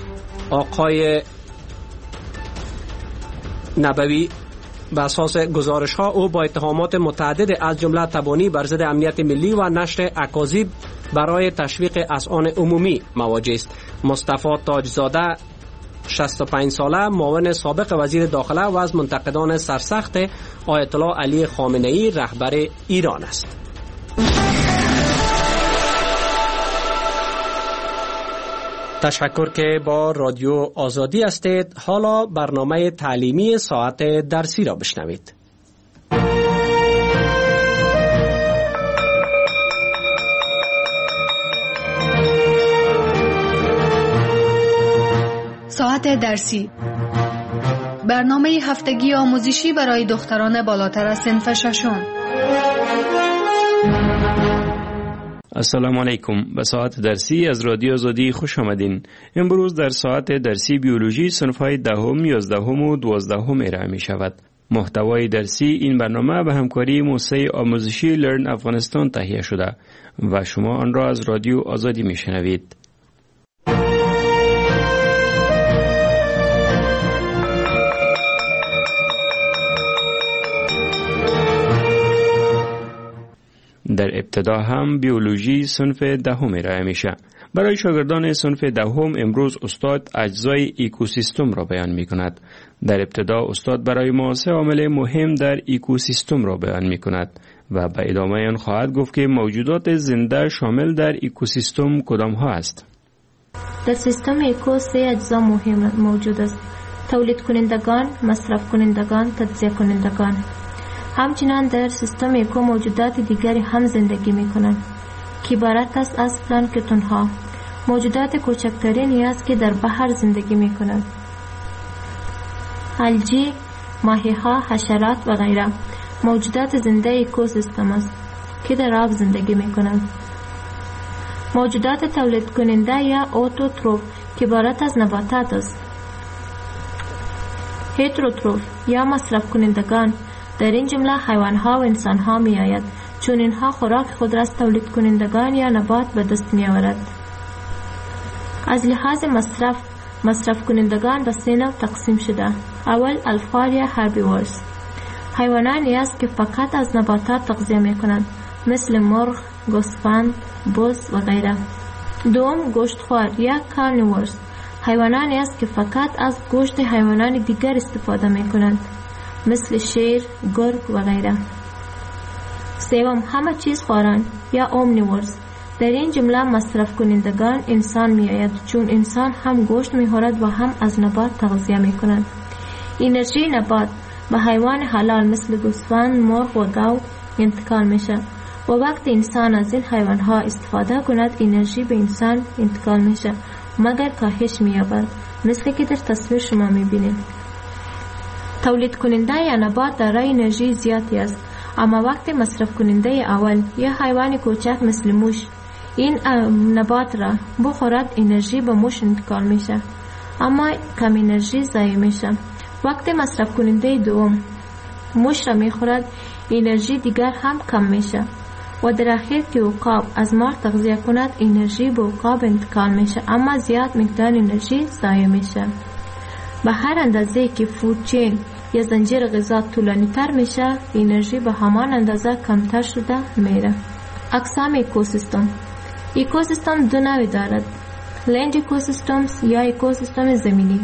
آقای نبوی به اساس گزارش ها او با اتهامات متعدد از جمله تبانی بر ضد امنیت ملی و نشر اکاذیب برای تشویق اذعان عمومی مواجه است. مصطفی تاجزاده، شصت و پنج ساله، معاون سابق وزیر داخله و از منتقدان سرسخت آیت الله علی خامنه ای رهبر ایران است. تشکر که با رادیو آزادی هستید. حالا برنامه تعلیمی ساعت درسی را بشنوید. ساعت درسی، برنامه هفتگی آموزشی برای دختران بالاتر از صنف ششم. السلام علیکم. به ساعت درسی از رادیو آزادی خوش آمدین. امروز در ساعت درسی بیولوژی صنف‌های دهم، یازدهم و دوازدهم ارائه می شود. محتوای درسی این برنامه به همکاری موسسه آموزشی لرن افغانستان تهیه شده و شما آن را از رادیو آزادی میشنوید. در ابتدا هم بیولوژی صنف دهم ارائه میشه. برای شاگردان صنف دهم امروز استاد اجزای اکوسیستم را بیان می کند. در ابتدا استاد برای ما سه عامل مهم در اکوسیستم را بیان می کند و به ادامه آن خواهد گفت که موجودات زنده شامل در اکوسیستم کدام ها است. در سیستم اکو سه اجزا مهم موجود است: تولید کنندگان، مصرف کنندگان، تجزیه کنندگان. همچنین در سیستم اکو موجودات دیگری هم زندگی می کنند که عبارت است از پلانکتون ها، موجودات کوچکترینی است که در بحر زندگی می کنند. الژی، ماهی ها، حشرات و غیره موجودات زنده اکوسیستم است که در آب زندگی می کنند. موجودات تولید کننده یا اوتوتروف که عبارت از نباتات است. هتروتروف یا مصرف کنندگان در این جمله حیوان ها و انسان ها می آید، چون اینها خوراک خود را از تولید کنندگان یا نبات به دست می آورد. از لحاظ مصرف، مصرف کنندگان به سه نوع تقسیم شده. اول الفار یا هربیورز، حیوانانی است که فقط از نباتات تغذیه می کنند، مثل مرغ، گوسفند، بز و غیره. دوم گوشتخوار یا کارنیورز، حیوانانی است که فقط از گوشت حیوانات دیگر استفاده می کنند، مثل شیر، گرگ و غیره. سوم همه چیز خواران یا اومنیورز، در این جمله مصرف کنندگان انسان می آید، چون انسان هم گوشت می خورد و هم از نبات تغذیه می کند. انرژی نبات به حیوان حلال مثل گوسفند، مرغ و گاو انتقال می شود و وقتی انسان از این حیوان ها استفاده کند انرژی به انسان انتقال می شود مگر کاهش می یابد، مثل که در تصویر شما می بینید. تولید کننده یا نبات دارای انرژی زیادی است، اما وقتی مصرف کننده اول یا حیوان کوچک مثل موش این نبات را بخورد انرژی به موش انتقال میشه، اما کم انرژی ضایع میشه. وقتی مصرف کننده دوم موش را میخورد انرژی دیگر هم کم میشه و در اخیر که عقاب از مار تغذیه کند انرژی به عقاب انتقال میشه، اما زیاد مقدار انرژی ضایع میشه. به هر اندازه که فود چین یا زنجیر غذا طولانی تر میشه انرژی به همان اندازه کمتر شده میره. اقسام اکوسیستم. اکوسیستم دو نوع دارد: لند اکوسیستمز یا اکوسیستم زمینی.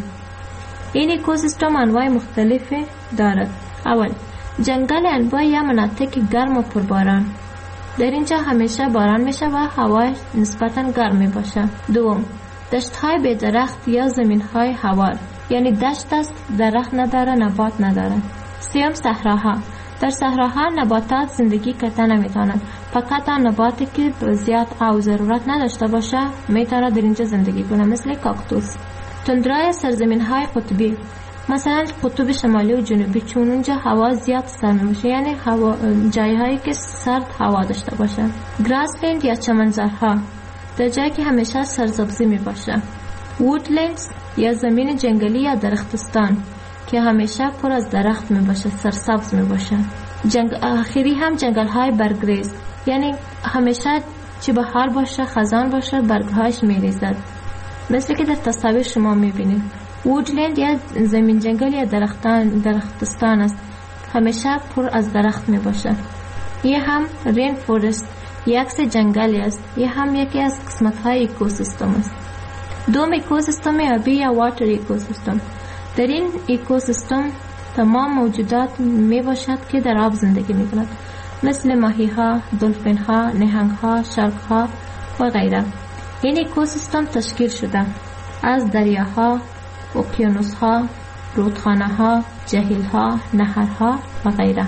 این اکوسیستم انواع مختلفی دارد. اول جنگل انواع یا مناطق گرم و پرباران، در اینجا همیشه باران میشه و هوا نسبتاً گرم می باشه. دوم دشت های بی درخت یا زمین های هوار، یعنی دشت است درخت نداره، نبات نداره. سیوم صحراها، در صحراها نباتات زندگی کردن نمیتونن، فقط آن نباتی که زیاد آب ضرورت نداشته باشه میتونه در اینجا زندگی کنه، مثل کاکتوس. تندرای سرزمین های قطبی، مثلا قطب شمالی و جنوبی، چون اونجا هوا زیاد سرد میشه، یعنی هوا جایی هایی که سرد هوا داشته باشه. گراسلند یا چمنزارها، در جایی که همیشه سرسبزی می باشه. وودلندز یا زمین جنگلی یا درختستان که همیشه پر از درخت می باشه، سرسبز می باشه. جنگ آخری هم جنگل های برگریز، یعنی همیشه چه بهار باشه خزان باشه برگهاش می ریزد، مثل که در تصاویر شما می بینید. وودلند یا زمین جنگل یا درختان درختستان است، همیشه پر از درخت می باشه. یه هم رین فورست یک عکس جنگلی است، یه هم یکی از قسمت های اکوسیستم است. دوم اکوسیستم آبی یا واتر اکوسیستم. در این اکوسیستم تمام موجودات می باشد که در آب زندگی می کند، مثل ماهی ها، دلفین ها، نهنگ ها، شارک ها و غیره. این اکوسیستم تشکیل شده از دریاها، اقیانوس ها، رودخانه ها، جهیل ها، نهرها و غیره.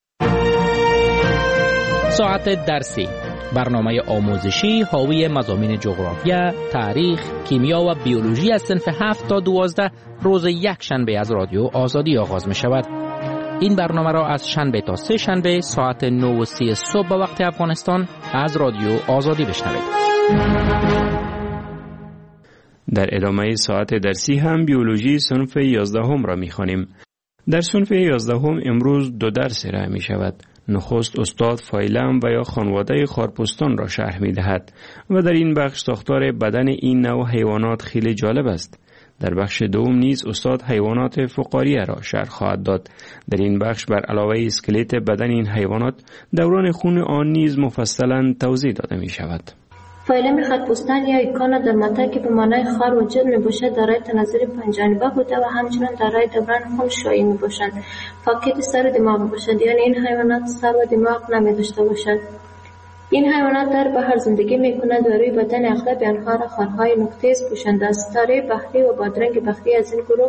ساعت درسی، برنامه آموزشی حاوی مضامین جغرافیا، تاریخ، کیمیا و بیولوژی از صنف هفت تا دوازده روز یک شنبه از رادیو آزادی آغاز می شود. این برنامه را از شنبه تا سه شنبه ساعت نه و سی صبح به وقت افغانستان از رادیو آزادی بشنوید. در ادامه ساعت درسی هم بیولوژی صنف یازدهم را می خوانیم. در صنف یازدهم امروز دو درس ارائه می شود. نخست استاد فایلم و یا خانواده خارپستان را شرح می دهد و در این بخش ساختار بدن این نوع حیوانات خیلی جالب است. در بخش دوم نیز استاد حیوانات فقاریه را شرح خواهد داد. در این بخش بر علاوه اسکلت بدن این حیوانات دوران خون آن نیز مفصلا توضیح داده می شود. فایلم خارپستان یا ایکانا در مته که به معنای خار و جلد می باشد دارای تناظر پنجانبه بوده و همچنان دارای دوران خون شایی می باشند. فاقد سر و دماغ باشد، یعنی این حیوانات سر و دماغ نمی داشته باشد. این حیوانات در بحر زندگی می کنند و روی بدن اغلب آنها را خارهای نقطه‌ای پوشانده است. ستاره بحری و بادرنگ بحری از این گروه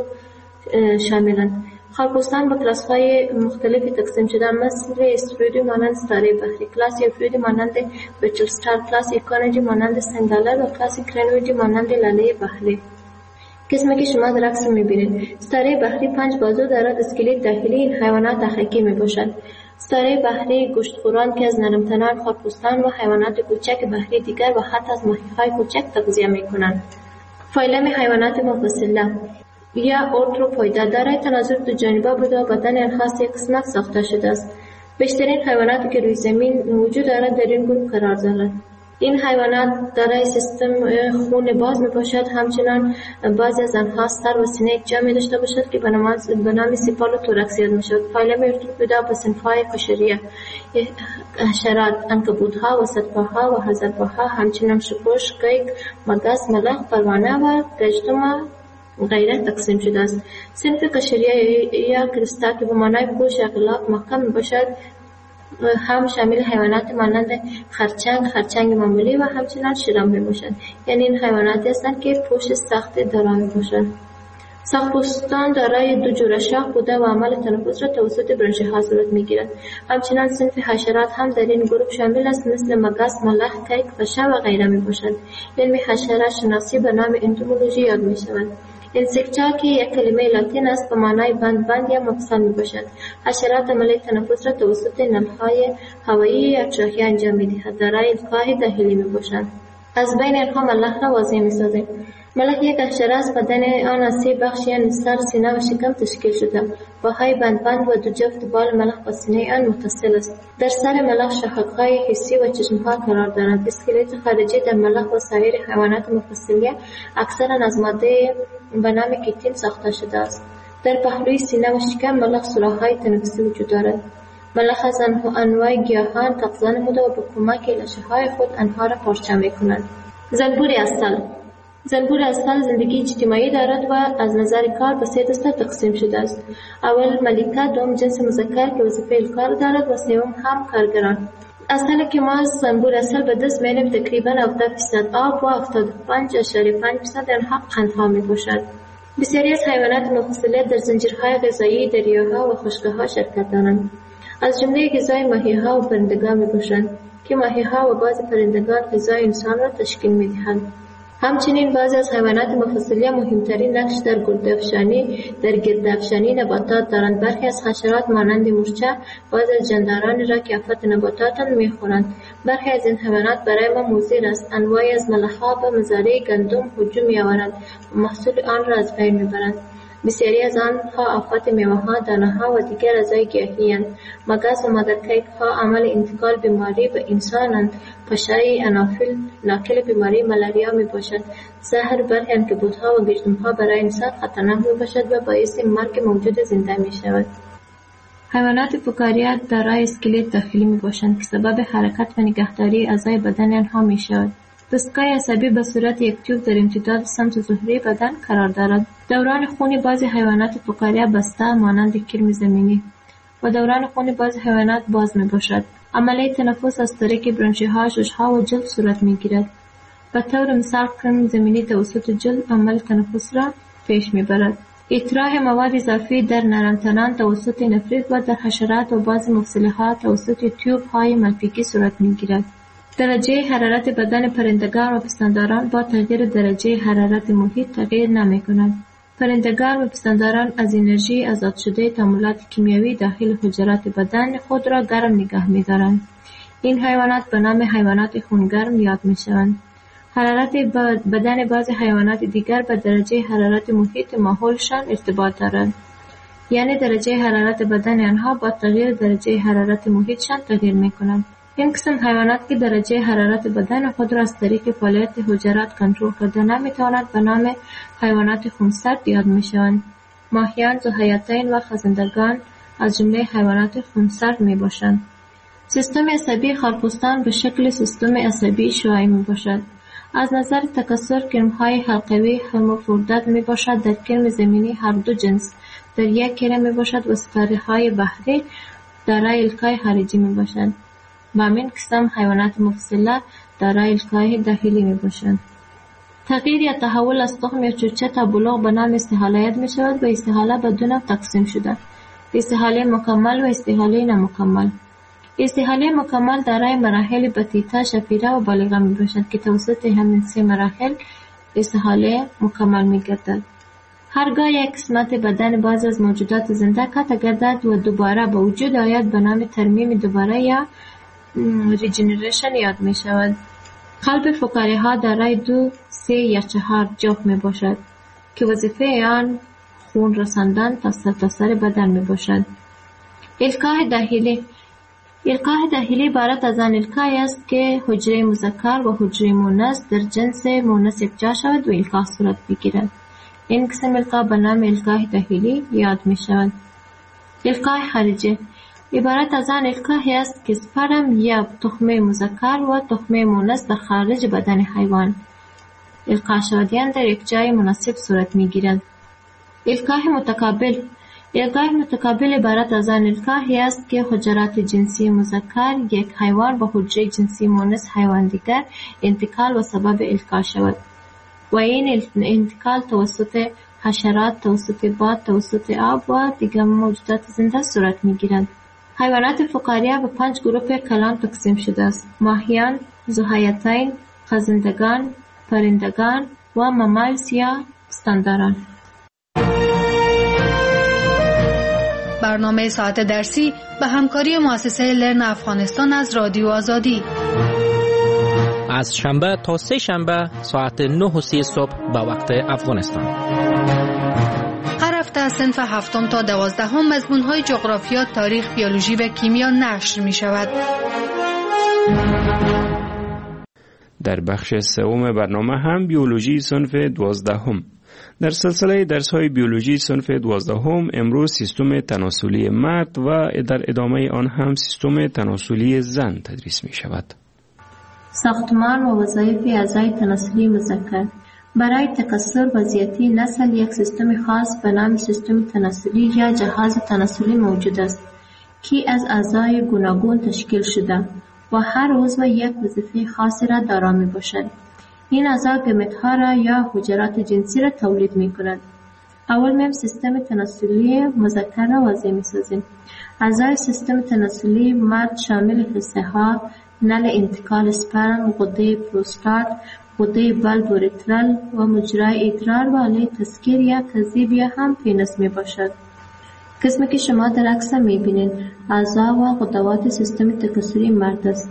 شاملند. خارپستان به کلاس‌های مختلفی تقسیم شده، مثل استرویدی مانند ستاره بحری، کلاس یوفریدی مانند بچلستار، کلاس ایکانویدی مانند سنگالر و کلاس کرنویدی مانند لاله بحری. قسمی که شما در عکس می‌بینید، ستاره بحری پنج بازو دارد. اسکلت داخلی این حیوانات تخیکی می‌باشد. ستاره بحری گوشتخوران که از نرمتنان خارپستان و حیوانات کوچک بحری دیگر و حتی از ماهی‌های کوچک تغذیه می‌کنند. فایلم حیوانات مفصله یا ارتروپویدا دارای تناسب دو جانبه بوده و بدن آنها از یک قسمت ساخته شده است. بیشترین حیواناتی که روی زمین وجود دارد در این گروه قرار دارد. این حیوانات دارای سیستم خون باز می باشد. همچنان بعضی از آنها سر و سینه یک جا می داشته باشد که به نام سیپال و توراکس یاد می شود. فایلم ارتروپویدا به صنف‌های قشریه، حشرات، عنکبوت‌ها، وسط‌پاها و هزارپاها، همچنان شپش، قیق، مگس، ملخ، پروانه و گژدم غیره تقسیم شده است. صنف قشریه یا کریستا که به معنای پوش یا غلاف محکم می باشد هم شامل حیوانات مانند خرچنگ، خرچنگ معمولی و همچنان شیران می باشد. یعنی این حیواناتی هستند که پوش سخت دارای می باشد. ساق‌پوستان دارای دو جوره شاخ بوده و عمل تنفس را توسط برانش‌ها صورت می‌گیرد. همچنان صنف حشرات هم در این گروه شامل است، مثل مگس، ملخ، کیک، پشه و غیره می‌باشد. علم حشرات شناسی به نام انتومولوژی یاد می‌شود. انسکتا که یک کلمه لاتین است به معنای بند بند یا مفصل می‌باشد. حشرات عمل تنفس را توسط نل‌های هوایی یا تراخی انجام می‌دهد. دارای القاء داخلی می‌باشند. از بین آنها ملخ را واضح می‌سازیم. ملخ یک حشره است. بدن آن از سه بخش یعنی سر، سینه و شکم تشکیل شده. پاهای بند بند و دو جفت بال ملخ با سینه آن متصل است. در سر ملخ شاخک‌های حسی و چشم‌ها قرار دارند. اسکلت خارجی در ملخ و سایر حیوانات مفصلیه اکثرا از ماده به نام کیتین ساخته شده است. در پهلوی سینه و شکم ملخ سوراخ‌های تنفسی وجود دارد. ملخ از انواع گیاهان تغذیه نموده و به کمک لاشه‌های خود آنها را پارچه می‌کنند. زنبور عسل زنبور عسل زندگی اجتماعی دارد و از نظر کار به سه دسته تقسیم شده است. اول ملکه، دوم جنس مذکر که وظیفه کار دارد و سوم هم کارگران. عسل که ما از زنبور عسل به دست می‌آوریم تقریباً هفتاد درصد آب و هفتاد و پنج اشاریه پنج درصد آنها قندها می‌باشد. بسیاری از حیوانات مفصله در زنجیرهای غذایی دریاها و خشک‌ها شرکت دارند. از جمله غذای ماهی‌ها و پرندگان می‌باشند که ماهی‌ها و بعضی پرندگان غذای انسان را تشکیل می‌دهند. همچنین بعضی از حیوانات مفصلیه مهمترین نقش در گردافشانی در گردافشانی نباتات دارند. برخی از حشرات مانند مورچه بعضی از جاندارانی را که آفت نباتات می‌خورند. برخی از این حیوانات برای ما مضر است. انواعی از ملخ‌ها به مزارع گندم هجوم می‌آورند و محصول آن را از بین می‌برند. بسیاری از آنها آفات میوه‌ها، دانه‌ها و دیگر اعضای گیاهی‌اند. مگس و مادرکیک‌ها عمل انتقال بیماری به انسانند. پشه انافیل ناقل بیماری ملاریا میباشد. زهر برخی عنکبوت‌ها و گژدم‌ها برای انسان خطرناک میباشد و باعث مرگ موجود زنده میشود. حیوانات فقاریه دارای اسکلت داخلی میباشند که سبب حرکت و نگهداری اعضای بدن آنها میشود. دستگاه عصبی به صورت یک تیوب در امتداد سمت ظهری بدن قرار دارد. دوران خون بعضی حیوانات فقاریه بسته مانند کرم زمینی و دوران خون بعضی حیوانات باز میباشد. عملیه تنفس از طریق برانشی‌ها، شش‌ها و جلد صورت میگیرد. به طور مثال کرم زمینی توسط جلد عمل تنفس را پیش میبرد. اطراح مواد اضافی در نرمتنان توسط نفریت و در حشرات و بعضی مفصل‌ها توسط تیوب‌های ملفیکی صورت میگیرد. درجه حرارت بدن پرندگان و پستانداران با تغییر درجه حرارت محیط تغییر نمی کند. پرندگان و پستانداران از انرژی آزاد شده تعاملات کیمیایی داخل حجرات بدن خود را گرم نگه می دارند. این حیوانات به نام حیوانات خونگرم یاد می شوند. حرارت بدن بعض حیوانات دیگر به درجه حرارت محیط ماحولشان ارتباط دارد. یعنی درجه حرارت بدن آنها با تغییر درجه حرارت محیطشان تغییر می کنند. این قسم حیوانات که درجه حرارت بدن خود را از طریق فعالیت حجرات کنترل کرده نمیتوانند به نام حیوانات خونسرد یاد می شوند. ماهیان، ذوحیاتین و خزندگان از جمله حیوانات خونسرد می باشند. سیستم عصبی خرپوستان به شکل سیستم عصبی شوایی می باشد. از نظر تکثر کرم‌های حلقوی هرمافرودیت می باشد. در کرم زمینی هر دو جنس در یک کرم می باشد و ستاره‌های بحری دارای الکای خارجی می باشند. و همین قسم حیوانات مفصله دارای الکای داخلی می باشند. تغییر یا تحول از تخم یا چوچه تا بلوغ به نام استحاله یاد می شود و استحاله به دو نوع تقسیم شده: استحاله مکمل و استحاله نامکمل. استحاله مکمل دارای مراحل بطیطه، شفیره و بالغه می باشد که توسط همین سه مراحل استحاله مکمل می گردد. هرگاه یک قسمت بدن بعض از موجودات زنده قطع گردد و دوباره به وجود آید به نام ترمیم دوباره یا ریجنریشن یاد می شود. قلب فقاره ها دارای دو، سه یا چهار جوف می باشد که وظیفه آن خون رساندن تا سرتاسر بدن می باشد. الکای داخلی. الکای داخلی عبارت از آن الکای است که حجره مذکر و حجره مؤنث در جنس مؤنث یکجا شود و الکا صورت بگیرد. این قسم الکا به نام الکای داخلی یاد می شود. الکای خارجی عبارت از آن الکای است که سپرم یا تخمه مذکر و تخمه مؤنث در خارج بدن حیوان القا شدیان در یک جای مناسب صورت می گیرد. الکای متقابل. الکای متقابل عبارت از آن الکای است که حجرات جنسی مذکر یک حیوان به حجره جنسی مؤنث حیوان دیگر انتقال و سبب الکا شود و این انتقال توسط حشرات، توسط باد، توسط آب و دیگر موجودات زنده صورت می گیرد. حیوانات فقاریه به پنج گروه کلان تقسیم شده است: ماهیان، ذوحیاتین، خزندگان، پرندگان و ممالس یا استانداران. برنامه ساعت درسی به همکاری مؤسسه لرن افغانستان از رادیو آزادی از شنبه تا سه شنبه ساعت نه و سی صبح به وقت افغانستان. هر هفته از صنف هفتم تا دوازدهم مضمون‌های جغرافیا، تاریخ، بیولوژی و کیمیا نشر می شود. در بخش سوم برنامه هم بیولوژی صنف دوازدهم. در سلسله درس‌های بیولوژی صنف دوازدهم امروز سیستم تناسلی مرد و در ادامه آن هم سیستم تناسلی زن تدریس می شود. ساختمان و وظایف اعضای تناسلی مذکر. برای تکثر و زیاتی نسل یک سیستم خاص به نام سیستم تناسلی یا جهاز تناسلی موجود است که از اعضای گوناگون تشکیل شده و هر عضو یک وظیفه خاصی را دارا می باشد. این اعضا گمت‌ها را یا حجرات جنسی را تولید می کند. اول میم سیستم تناسلی مذکر را واضح می سازیم. اعضای سیستم تناسلی مرد شامل حصه ها، نل انتقال اسپرم، غده پروستات، غده بلب اوریترال و مجرای ادرار و آله تسکیر یا کذیب یا هم پینس می باشد. قسمی که شما در عکس می بینید اعضا و غدوات سیستم تکثری مرد است.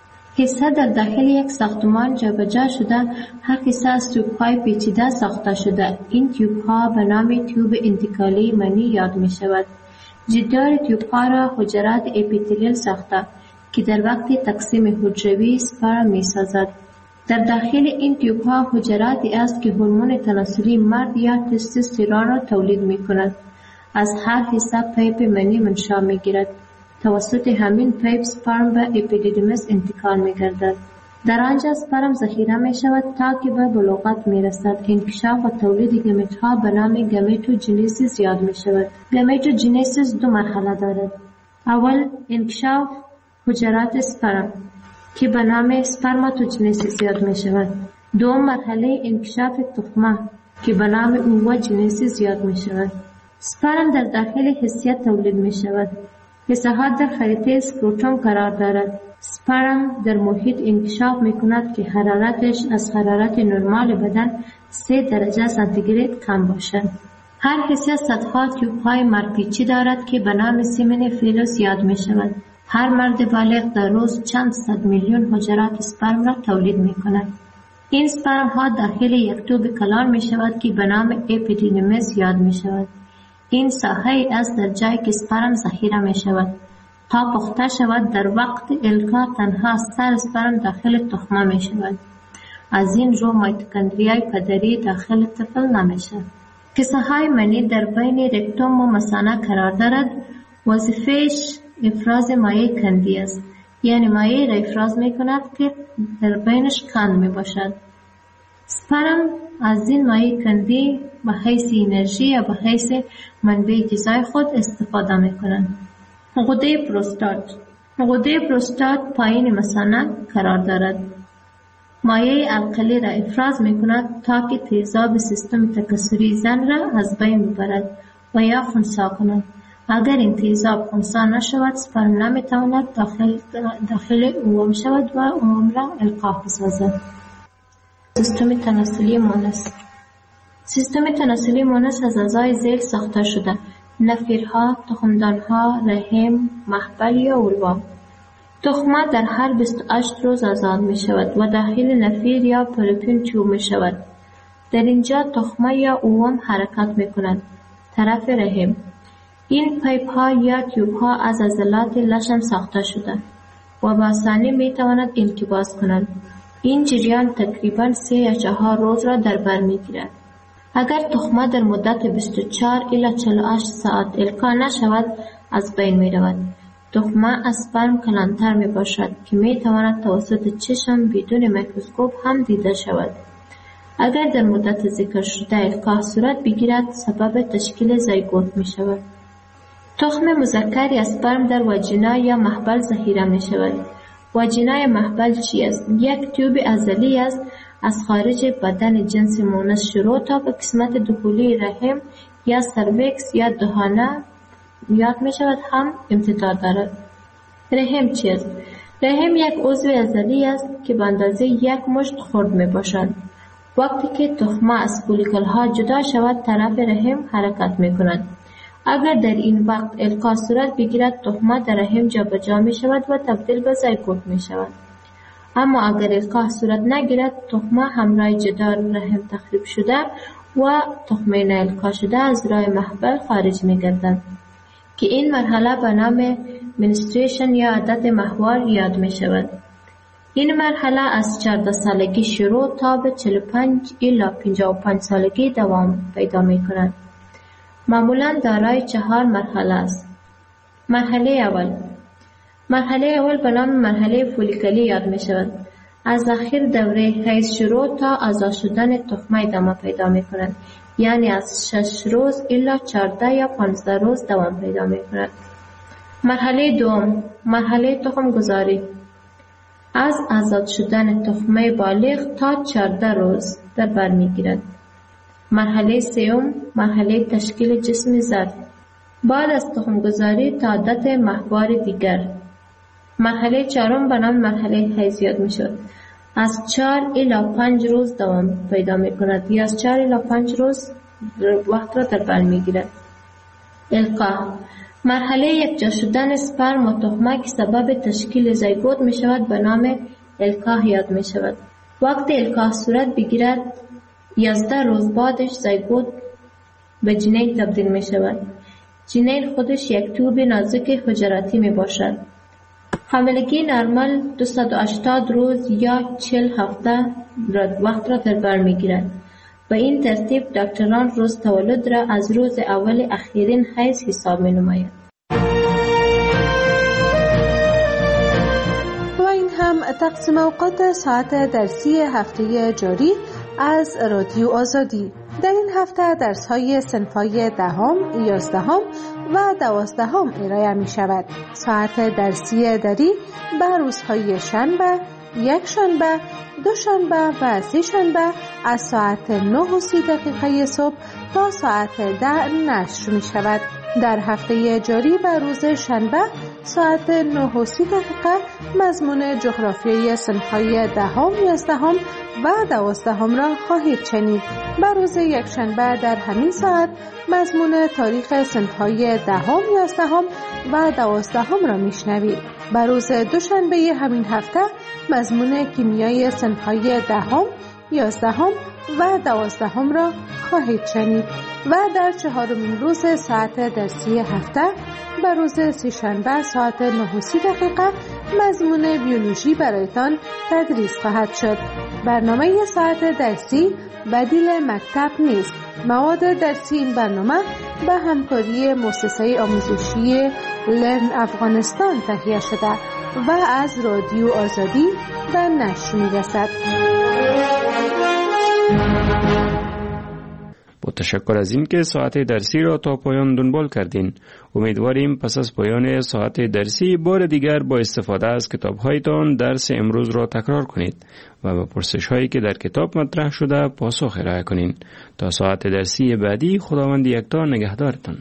حصه در داخل یک ساختمان جابجا شده، هر حصه از تیوب‌های پیچیده ساخته شده. این تیوب‌ها به نام تیوب انتقالی منی یاد می شود. جدار تیوب‌ها را حجرات اپیتلیل ساخته که در وقت تقسیم حجروی سپرم می سازد. در داخل این تیوب‌ها حجراتی است که هورمون تناسلی مرد یا تستوسترون را تولید می کند. از هر حصه پیپ منی منشأ می گیرد. توسط همین پیپ سپرم به اپیدیدیمس انتقال می گردد. در آنجا سپرم ذخیره می شود تا که به بلوغت می رسد. انکشاف و تولید گمیت‌ها به نام گمیتوجنیسیس یاد می شود. گمیتوجنیسیس دو مرحله دارد. اول انکشاف حجرات سپرم که به نام سپرماتوجنیسیس یاد می شود. دوم مرحله انکشاف تخمه که به نام اووجنیسیس یاد می شود. سپرم در داخل حسیه تولید می شود. حصه ها در خریطه سکروتوم قرار دارد. سپرم در محیط انکشاف می کند که حرارتش از حرارت نرمال بدن سه درجه سانتیگراد کم باشد. هر حصه صدها تیوب های مرپیچی دارد که به نام سیمن فیلوس یاد می شود. هر مرد بالغ در روز چند صد میلیون حجرات سپرم را تولید می کند. این سپرم ها داخل یک توب کلان می شود که به نام اپیدیدیمس یاد می شود. این ساحه است در جایی که اسپرم ذخیره می شود. تا پخته شود در وقت القا تنها سر اسپرم داخل تخمه می شود. از این رو میتوکندریای پدری داخل طفل نمیشه. کیسه های منی در بین رکتوم و مثانه قرار دارد. وظیفهش افراز مایع کندی است، یعنی مایع را افراز می کند که در بینش کند می باشد. سپرم از این مایع کندی به حیث انرژی یا به حیث منبع غذای خود استفاده می کنند. غده پروستات غده پروستات پایین مثانه قرار دارد. مایع القلی را افراز می کند تا که تیزاب سیستم تکثری زن را از بین ببرد و یا خنثی کند. اگر این تیزاب خنثی نشود، سپرم نمی تواند داخل, داخل اوم شود و اوم را القاح بسازد. سیستم تناسلی مونس سیستم تناسلی مونس از اعضای ذیل ساخته شده: نفیرها، تخمدانها، رحم، محبل یا اولوا. تخمه در هر بیست و هشت روز آزاد می شود و داخل نفیر یا پروپین چوب می شود. در اینجا تخمه یا اوم حرکت می کند. طرف رحم. این پیپ ها یا تیوب ها از عضلات لشن ساخته شده و با آسانی می تواند انقباض کنند. این جریان تقریباً سه یا چهار روز را در بر می گیرد. اگر تخمه در مدت بیست و چهار الی چهل و هشت ساعت القا نشود، از بین می رود. تخمه از سپرم کلانتر می باشد که می تواند توسط چشم بدون میکروسکوپ هم دیده شود. اگر در مدت ذکر شده القاح صورت بگیرد، سبب تشکیل زیگوت می شود. تخم مذکر یا سپرم در واژینا یا محبل ذخیره می شود. واژینا یا محبل چی است؟ یک تیوب عضلی است از خارج بدن جنس مونس شروع تا به قسمت داخلی رحم یا سرویکس یا دهانه یاد می شود هم امتداد دارد. رحم چی است؟ رحم یک عضو عضلی است که به اندازه یک مشت خرد می باشد. وقتی که تخمه از فولیکل ها جدا شود، طرف رحم حرکت می کند. اگر در این وقت القاح صورت بگیرد، تخمه در رحم جابجا می شود و تبدیل به زیگوت می شود. اما اگر القاح صورت نگیرد، تخمه همراه جدار رحم تخریب شده و تخمه نالقاح شده از راه محبل خارج می گردد که این مرحله به نام منستریشن یا عادت ماهوار یاد می شود. این مرحله از چهارده سالگی شروع تا به چهل و پنج الی پنجاه و پنج سالگی دوام پیدا می کند. معمولاً دارای چهار مرحله است. مرحله اول مرحله اول به نام مرحله فولیکلی یاد می شود. از آخر دوره حیض شروع تا آزاد شدن تخمه ادامه پیدا می کند، یعنی از شش روز الی چهارده یا پانزده روز دوام پیدا می کند. مرحله دوم مرحله تخم گذاری از آزاد شدن تخمه بالغ تا چهارده روز در بر می گیرد. مرحله سوم مرحله تشکیل جسم زرد بعد از تخم گذاری تا عادت ماهوار دیگر. مرحله چهارم به نام مرحله حیض یاد می شود. از چهار الی پنج روز دوام پیدا می کند یا از چهار الی پنج روز وقت را در بر می گیرد. القاح مرحله یکجا شدن اسپرم و تخمه که سبب تشکیل زیگوت می شود به نام القاح یاد می شود. وقت القاح صورت بگیرد، یازده روز بعدش زیگوت به جنین تبدیل می شود. جنین خودش یک توب نازک حجراتی می باشد. حاملگی نرمال دویست و هشتاد روز یا چهل هفته وقت را در بر می گیرد. به این ترتیب دکتران روز تولد را از روز اول اخیرین حیض حساب می نماید. و این هم تقسیم اوقات ساعت درسی هفته جاری از رادیو آزادی. در این هفته درس های صنف‌های دهم، یازدهم و دوازدهم ارائه می شود. ساعت درسی دری بر روزهای شنبه، یک شنبه، دو شنبه و سه شنبه از ساعت نه و سی دقیقه صبح تا ساعت ده نشر می شود. در هفته جاری بر روز شنبه ساعت نه و سی دقیقه مضمون جغرافیای صنف‌های دهم، یازدهم و دوازدهم را خواهید شنید. بر روز یک شنبه در همین ساعت مضمون تاریخ صنف‌های دهم، یازدهم و دوازدهم را میشنوید. بر روز دوشنبه همین هفته مضمون کیمیای صنف‌های دهم، یازدهم و دوازدهم را خواهید شنید. و در چهارمین روز ساعت درسی هفته و روز سه‌شنبه ساعت نه و سی دقیقه مضمون بیولوژی برایتان تدریس خواهد شد. برنامه ساعت درسی بدیل مکتب نیست. مواد درسی این برنامه به همکاری مؤسسه آموزشی لرن افغانستان تهیه شده و از رادیو آزادی به نشر می‌رسد. با تشکر از این که ساعت درسی را تا پایان دنبال کردین. امیدواریم پس از پایان ساعت درسی بار دیگر با استفاده از کتاب‌هایتان درس امروز را تکرار کنید و به پرسش‌هایی که در کتاب مطرح شده پاسخ ارائه کنین. تا ساعت درسی بعدی خداوند یکتا نگهدارتان.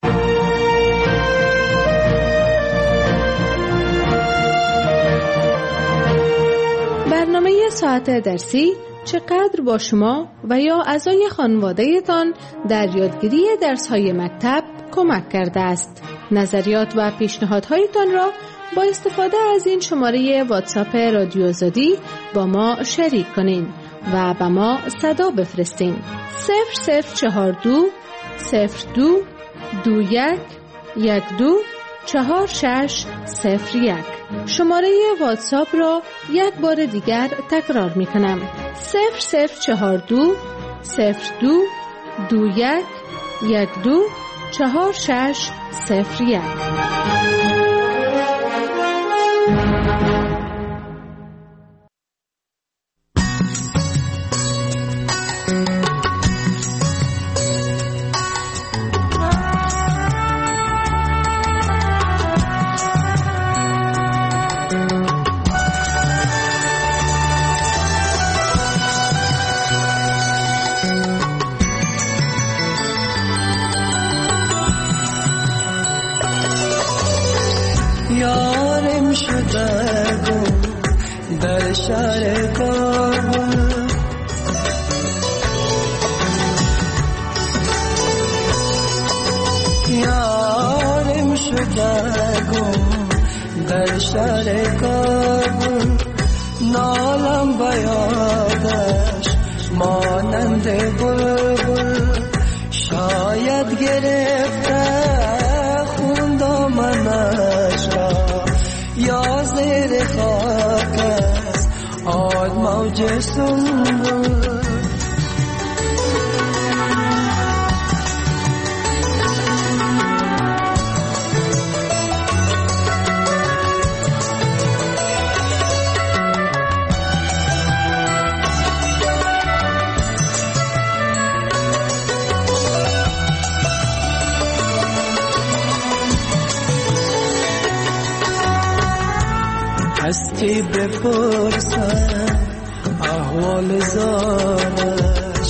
برنامه ساعت درسی چقدر با شما و یا اعضای خانواده‌تان در یادگیری درس‌های مکتب کمک کرده است؟ نظریات و پیشنهادهایتان را با استفاده از این شماره واتساپ رادیو آزادی با ما شریک کنین و به ما صدا بفرستین. صفر صفر چهار دو صفر دو دو یک یک دو چهار شش صفر یک. شماره واتساپ را یک بار دیگر تکرار می کنم. صفر صفر چهار دو صفر دو دو یک یک دو چهار شش صفر یک. یارم شده گم در شهر کابل، یارم شده گم در شهر کابل، نالم بیادش مانند بلبل، شاید گرفته خون دامنش را یا زیر خاک است آد موج سنبل. هستی بپرسن احوال زارش،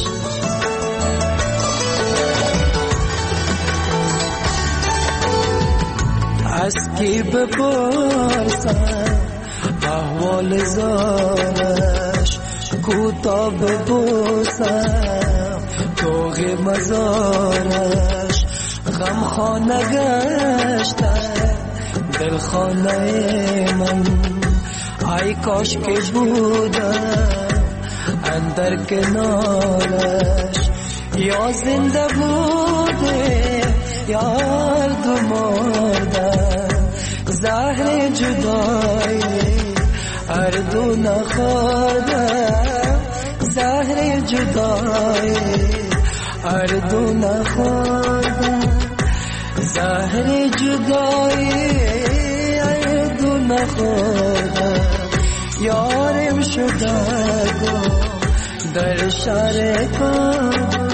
هستی بپرسن احوال زارش، کوتا ببوسم توغ مزارش، غم خانه گشتن دل خانه من، ای کاش که بودم اندر کنارش، یا زنده بوده یا دو مردم، زهر جدایی هر دو نخوردم، زهر جدایی هر دو نخوردم، زهر جدایی هر دو نخوردم، یارم شده گم در شهر کابل.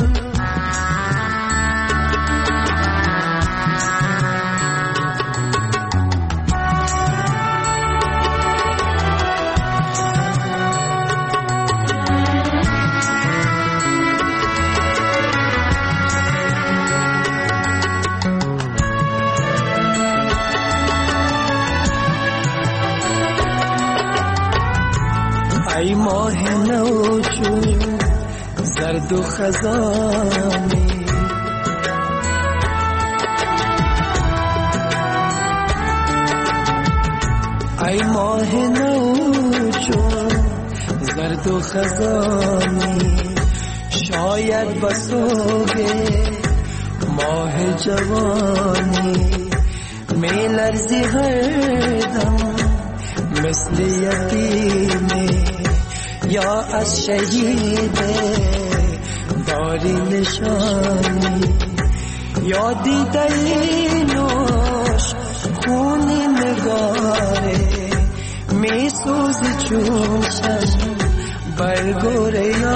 ای ماه نو چون زرد و خزانی، ای ماه نو چون زرد و خزانی، شاید بسوگه ماه جوانی می لرزی هر دم مثل یتیمی یا از شهید داری نشانی یا دیدی نوش خونی نگاره می سوزی چون شم برگور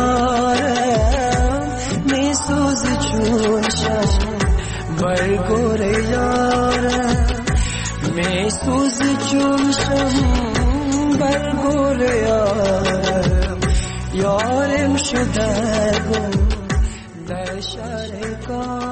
یارم می سوزی چون شم برگور یارم می سوزی چون شم برگور یارم یارم شده گم در شهر کار